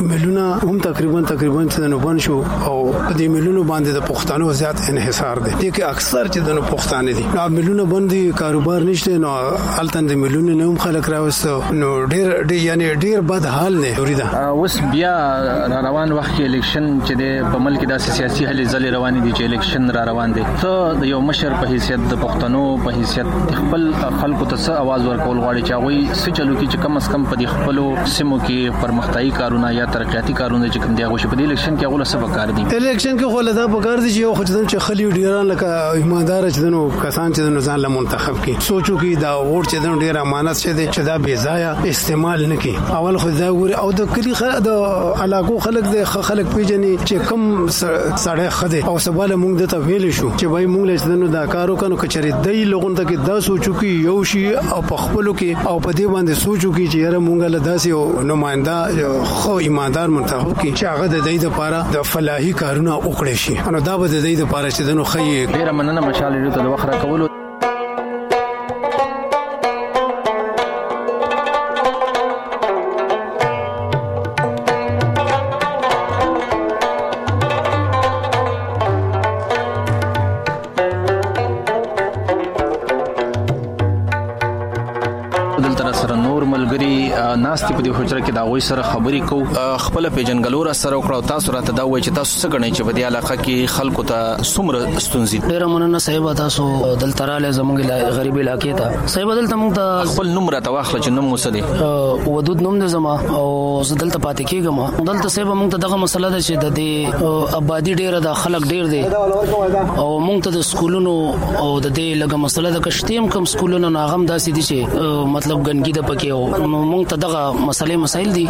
ملونه هم تقریبا چې نو بن شو او دې ملونو باندې د پښتنو زیات انحصار دی دي کې اکثر چې د پښتانه دي نو ملونه باندې کاروبار نشته نو التن د ملونه نه هم خلک راوستو نو ډیر بد حال نه وريده
اوس بیا روان وخت کې الیکشن چې د په ملک د سیاسي هلې ځلې روان دي چې الیکشن را روان دي ته د یو مشر په حیثیت د پښتنو په حیثیت خپل خلکو ته څه आवाज ورکول غواړي چې هغه څه چلو کې چې کم از کم په خپل سیمو کې پرمختیايي کارونه یا ترقیاتي کارونه چې کوم دی هغه په الیکشن کې هغه څه وکړ دي
الیکشن کې خو لدا پکار دي چې خو چې خلی ډیران لکه ایماندار چې نو کسان چې نو ځان له منتخب کې سوچو کې دا ووټ چې نو ډیر امانت چې دا بے ځای استعمال نه کی اول خو دا ګوري او د کلی د علاقو خلک د خلک پیژنې چې کم سړی خده او سباله مونږ د ته ویل شو چې وای مونږ له نو دا کارو کنو کچري دای لغون ته کې دا سوچو کې یو شي او په خپل کې او په دې باندې سوچو کې چې یاره مونږ له داسې نمائنده خو ایماندار منتخب کې چې هغه د دې لپاره د فلاحي کارونه وکړي شي نو دا به د دې لپاره چې دنو خې
ډیر مننه مشال ریډیو ته د وخت راکولو ناستي په دې حجره کې دا غوي سره خبرې کو خپل پیجنګلور سره وکړو تاسو راته دا وایي چې تاسو څه غنئ چې په دې علاقه کې خلکو ته څومره ستونزې
ډیر مننه صاحب تاسو دلتراله زموږ غریب علاقې ته صاحب دلته موږ ته
خپل نوم راته واخله چې نوم وسه دي
ودود نوم دې زما او زه دلته پاتې کېږم دلته صاحب موږ ته دغه مسله ده چې د دې آبادی ډیره د خلک ډیر دي او موږ ته د سکولونو او د دې لګه مسله د کشتیم کم سکولونو ناغم داسې دي چې مطلب ګندګي د پکې او موږ ته دغه مسائل دي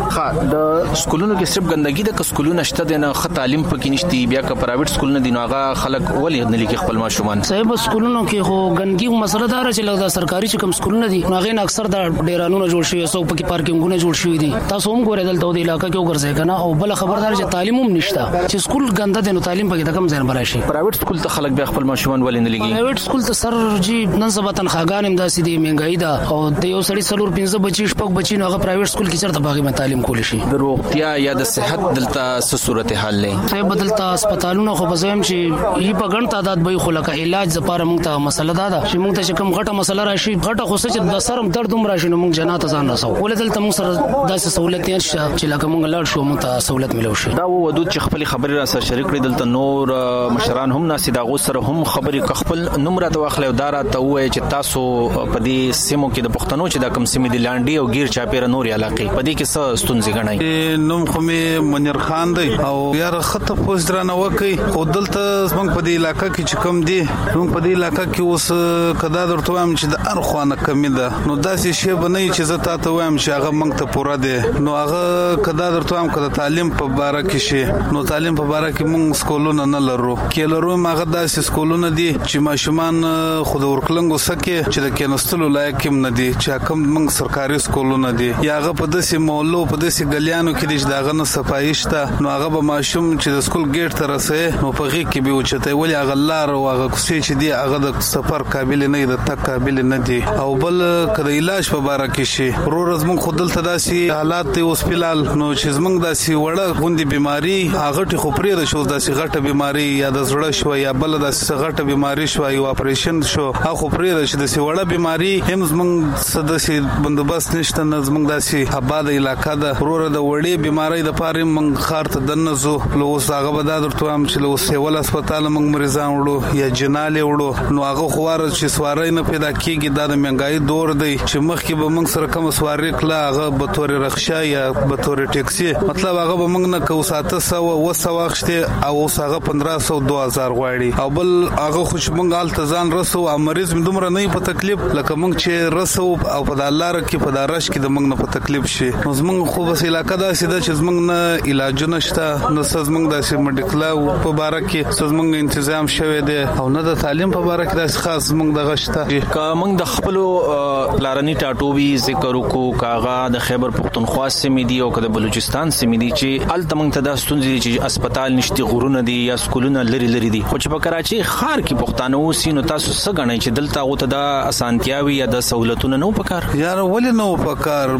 د سکولونو کې صرف ګندګي د سکولونو شته د نه خ تعلیم پکې نشتی بیا که پرایویټ سکولونه دي نو هغه خلک ولې نه لیکي خپل ماشومان
صاحب سکولونو کې خو ګندګي مسله دار چې لږه سرکاري چې کوم سکولونه دي هغه اکثر د ډیرانونو جوړ شوی سو پکې پارکینګونه جوړ شوی دي تاسو هم ګورئ دلته د علاقې کې وګرځي کنه او بل خبردار چې تعلیم هم نشته چې سکول ګنده دي نو تعلیم پکې د کم ځای نه راشي
پرایویټ سکول ته خلک بیا خپل ماشومان ولې نه لیکي
پرایویټ سکول ته سر جی نن سبا تنخواګان هم داسې دي مهنګای ده او د یو سړي څلور 15 بچي شپږ بچي نو هغه پرایویټ سکول کې چرته باغی باندې تعلیم کول شي
د روغتیا یا د صحت دلته څه صورتحال نه
صاحب دلته هسپتالونه خو بزم شي یی په ګڼ تعداد به خو لکه علاج لپاره موږ ته مسله ده چې موږ ته کوم غټه مسله راشي غټه خو چې د سرم درد هم راشي نو موږ جنات ځان رسو ولې دلته موږ سره داسې سہولت نشته چې لکه موږ لاړ شو موږ ته سہولت ملو شي
دا ودود چې خپل خبري را سره شریک کړي دلته نور مشران هم ناسي دا غو سره هم خبري خپل نمبر ته واخلو دارا ته وای چې تاسو په دې سیمو کې د پښتنو چې د کم سیمې د لانډي او غیر چاپیره نور علاقې په دې کې څه ستونزې غنئ
نوم خو می منیر خان دی او یار خطه پوز درانه وکي خو دلته زمونږ په دې علاقې کې چې کم دي زمونږ په دې علاقې کې اوس کدا درته وایم چې د ارخوانه کمی ده نو داسې شی بنئ چې زه تاسو وایم چې هغه موږ ته پوره دي نو هغه کدا درته وایم کدا تعلیم په باره کې شي نو تعلیم په باره کې موږ سکولونه نه لرو کې لرو هغه داسې سکولونه دي چې ماشومان خود ورکلنګ وسکه چې د کینستلو لایق هم نه دي چې کوم موږ سرکاري سکولونه دي یا هغه په داسې محلو په داسې ګلیانو کې دي چې داغه نه صفایي شته نو هغه به ماشوم چې د سکول ګیټ ته رسې نو په غي کې به وچته ولی هغه لار او هغه کوسي چې دی هغه د سفر قابل نه د تک قابل نه دي او بل کله علاج په باره کې شي ورور زمون خود دلته داسې حالات دی اوس فلال نو چې زمون داسې وړه غوندي بيماري هغه ټي خو پرې د شو داسې غټه بيماري یا د زړه شو یا بل داسې غټه بيماري شو یو اپریشن شو هغه پرې د شو داسې وړه بيماري هم زمون سداسې بندوبست نشته نه زمون داسې آباد علاقہ ده ورور د وړي بيماري د پاره من خار ته دنزو لو هغه به دا درته هم چې لو سیول هسپتال موږ مریضان وړو یا جناله وړو نو هغه خوار چې سوارای نه پیدا کیږي دا د منګای دور دی چې مخکې به موږ سره کوم سواری کلا هغه به تور رخصه یا به تور ټیکسي مطلب هغه به موږ نه کو ساته سو وسو وخته او هغه 1500 2000 غواړي او بل هغه خوش موږ حالت ځان رسو او مریض دومره نه په تکلیف لکه موږ چې رسو او په دالار کې په دارش کې د موږ نه په تکلیف شي نو موږ خو بس علاقہ دا سیده چې موږ نه علاج نشته نو سزمنګ داسې مډیکل په باره کې سزمنګ تنظیم شوی دی او نه د تعلیم په باره کې داسې خاص موږ دغه شته
که موږ د خپل لارنی ټاټوبي ذکر وکړو کاغه د خیبر پختونخوا سیمې دی او د بلوچستان سیمې دی چې الته موږ ته د ستونزې چې اسپیټال نشته غرونه دي یا سکولونه لري دي خو چې په کراچي ښار کې پښتانه اوسي نو تاسو څه غنئ چې دلته غوته د اسانتیاوي یا د سہولتونو نو پکار
یار ولې نو پکار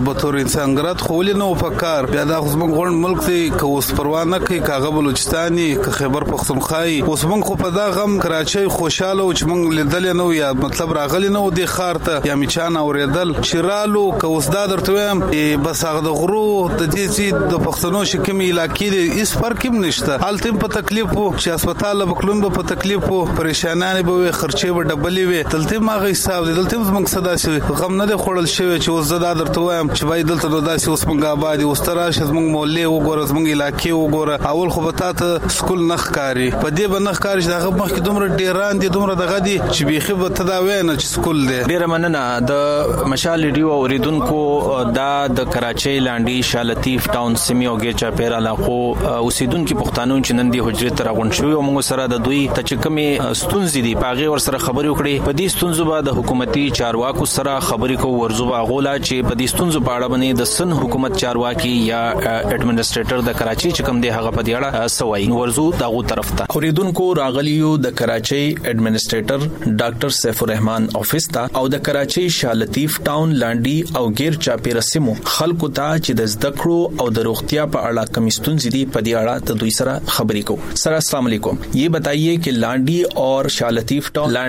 به تور انسانګرات خولې نو پکار بیا دا زموږ غون ملک دی که اوس پروانه کوي کاغه بلوچستاني که خیبر پختونخوا اوس موږ خو په دا غم کراچۍ خوشاله او چې موږ لیدل نو یا مطلب راغلی نو د خار ته یا میچان اوریدل شرالو که اوس دا درته وایم بس هغه د غرو د دې چې د پښتنو شکمې علاقې دي هیڅ فرق هم نشته حالت په تکلیف وو چې هسپتال به کلون په تکلیف وو پریشانانه به خرچې به ډبلې وي دلته ما غي حساب دلته موږ صدا شي غم نه خړل شوی چې اوس زدا درته وایم چې باید دلته نو داسې اوس موږ آباد اوس تراش موږ مولې وګوره موږ علاقې وګوره اول خو به تاسو سکول نخ کاری په دې به نخ کاری چې هغه مخکې دومره ډیران دي دومره دغه دي چې بيخي به تداوی نه چې سکول دی.
ډیره مننه د مشال ریډیو اوریدونکو دا د کراچۍ لاندې شالتیف ټاون سیمې او ګیچا پیر علاقو اوسیدونکو پښتانو چې نن دی حجرې تر غون شو او موږ سره د دوی تچکمې ستونزې دي پاغه ور سره خبرې وکړي په دې ستونزو به د حکومتي چارواکو سره خبرې کو ورزو غولا چې په دې ستونزو په اړه باندې د سن حکومت چارواکي یا اډمنسټریټر د کراچۍ چې کوم دی هغه په دې اړه سوای ورزو دغه طرف ته اوریدونکو راغلیو د کراچۍ اډمنسټریټر ډاکټر سیف الرحمن افیس ته او د کراچۍ شالتیف ټاون لاندې او غیر چاپیره سیمو خلکو ته چې د زده کړو او د روغتیا په اړه کوم ستونزې دي په دې اړه د دوی سره خبرې کو. سر السلام علیکم. یہ بتائیے کہ لانڈی اور شالتیف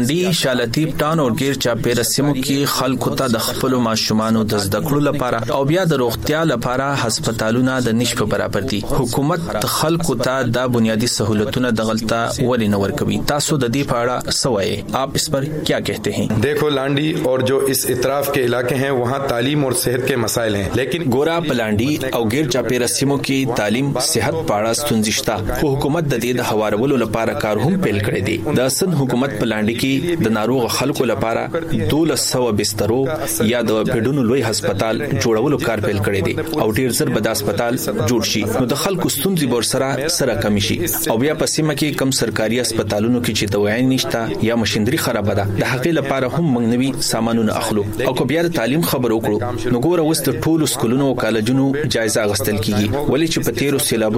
ټاون اور غیر چاپیره سیمو کې خلکو ته د خپل ماشومانو د زده کړو لپاره او بیا د روغتیا لپاره هسپتالونه د نشپ برابر دي. حکومت خلکو ته د بنیادی سہولتونو د غلطه ولې نه ورکوي؟ تاسو د دې په اړه سوای آپ اس پر کیا کہتے ہیں؟
دیکھو لانڈی اور جو اس اطراف کے علاقے ہیں وہاں تعلیم اور صحت کے مسائل ہیں لیکن
ګورا پلانډي او غیر چاپیره سیمو کې تعلیم صحت په اړه ستونزې شته خو حکومت د دې د هوارولو لپاره کار هم پیل کړی دی. د سن حکومت پلانډي کې د ناروغ خلکو لپاره 1200 بسترو یا د پیډونو لوی هسپتال جوړولو کار پیل کړی دی او ډیر زر به د هسپتال جوړ شي نو د خلکو ستونزې بور سره کم شي او بیا په سیمه کې کم سرکاري هسپتالونو کې چې دوايان نشته یا ماشينري خراب ده د حقیقت لپاره هم موږ نوي سامانونه اخلو او کو بیا د تعلیم خبر وکړو نو ګوره وست ټول سکولونو او کالجونو جایزه غستل کیږي ولې چې په تیرو سیلاب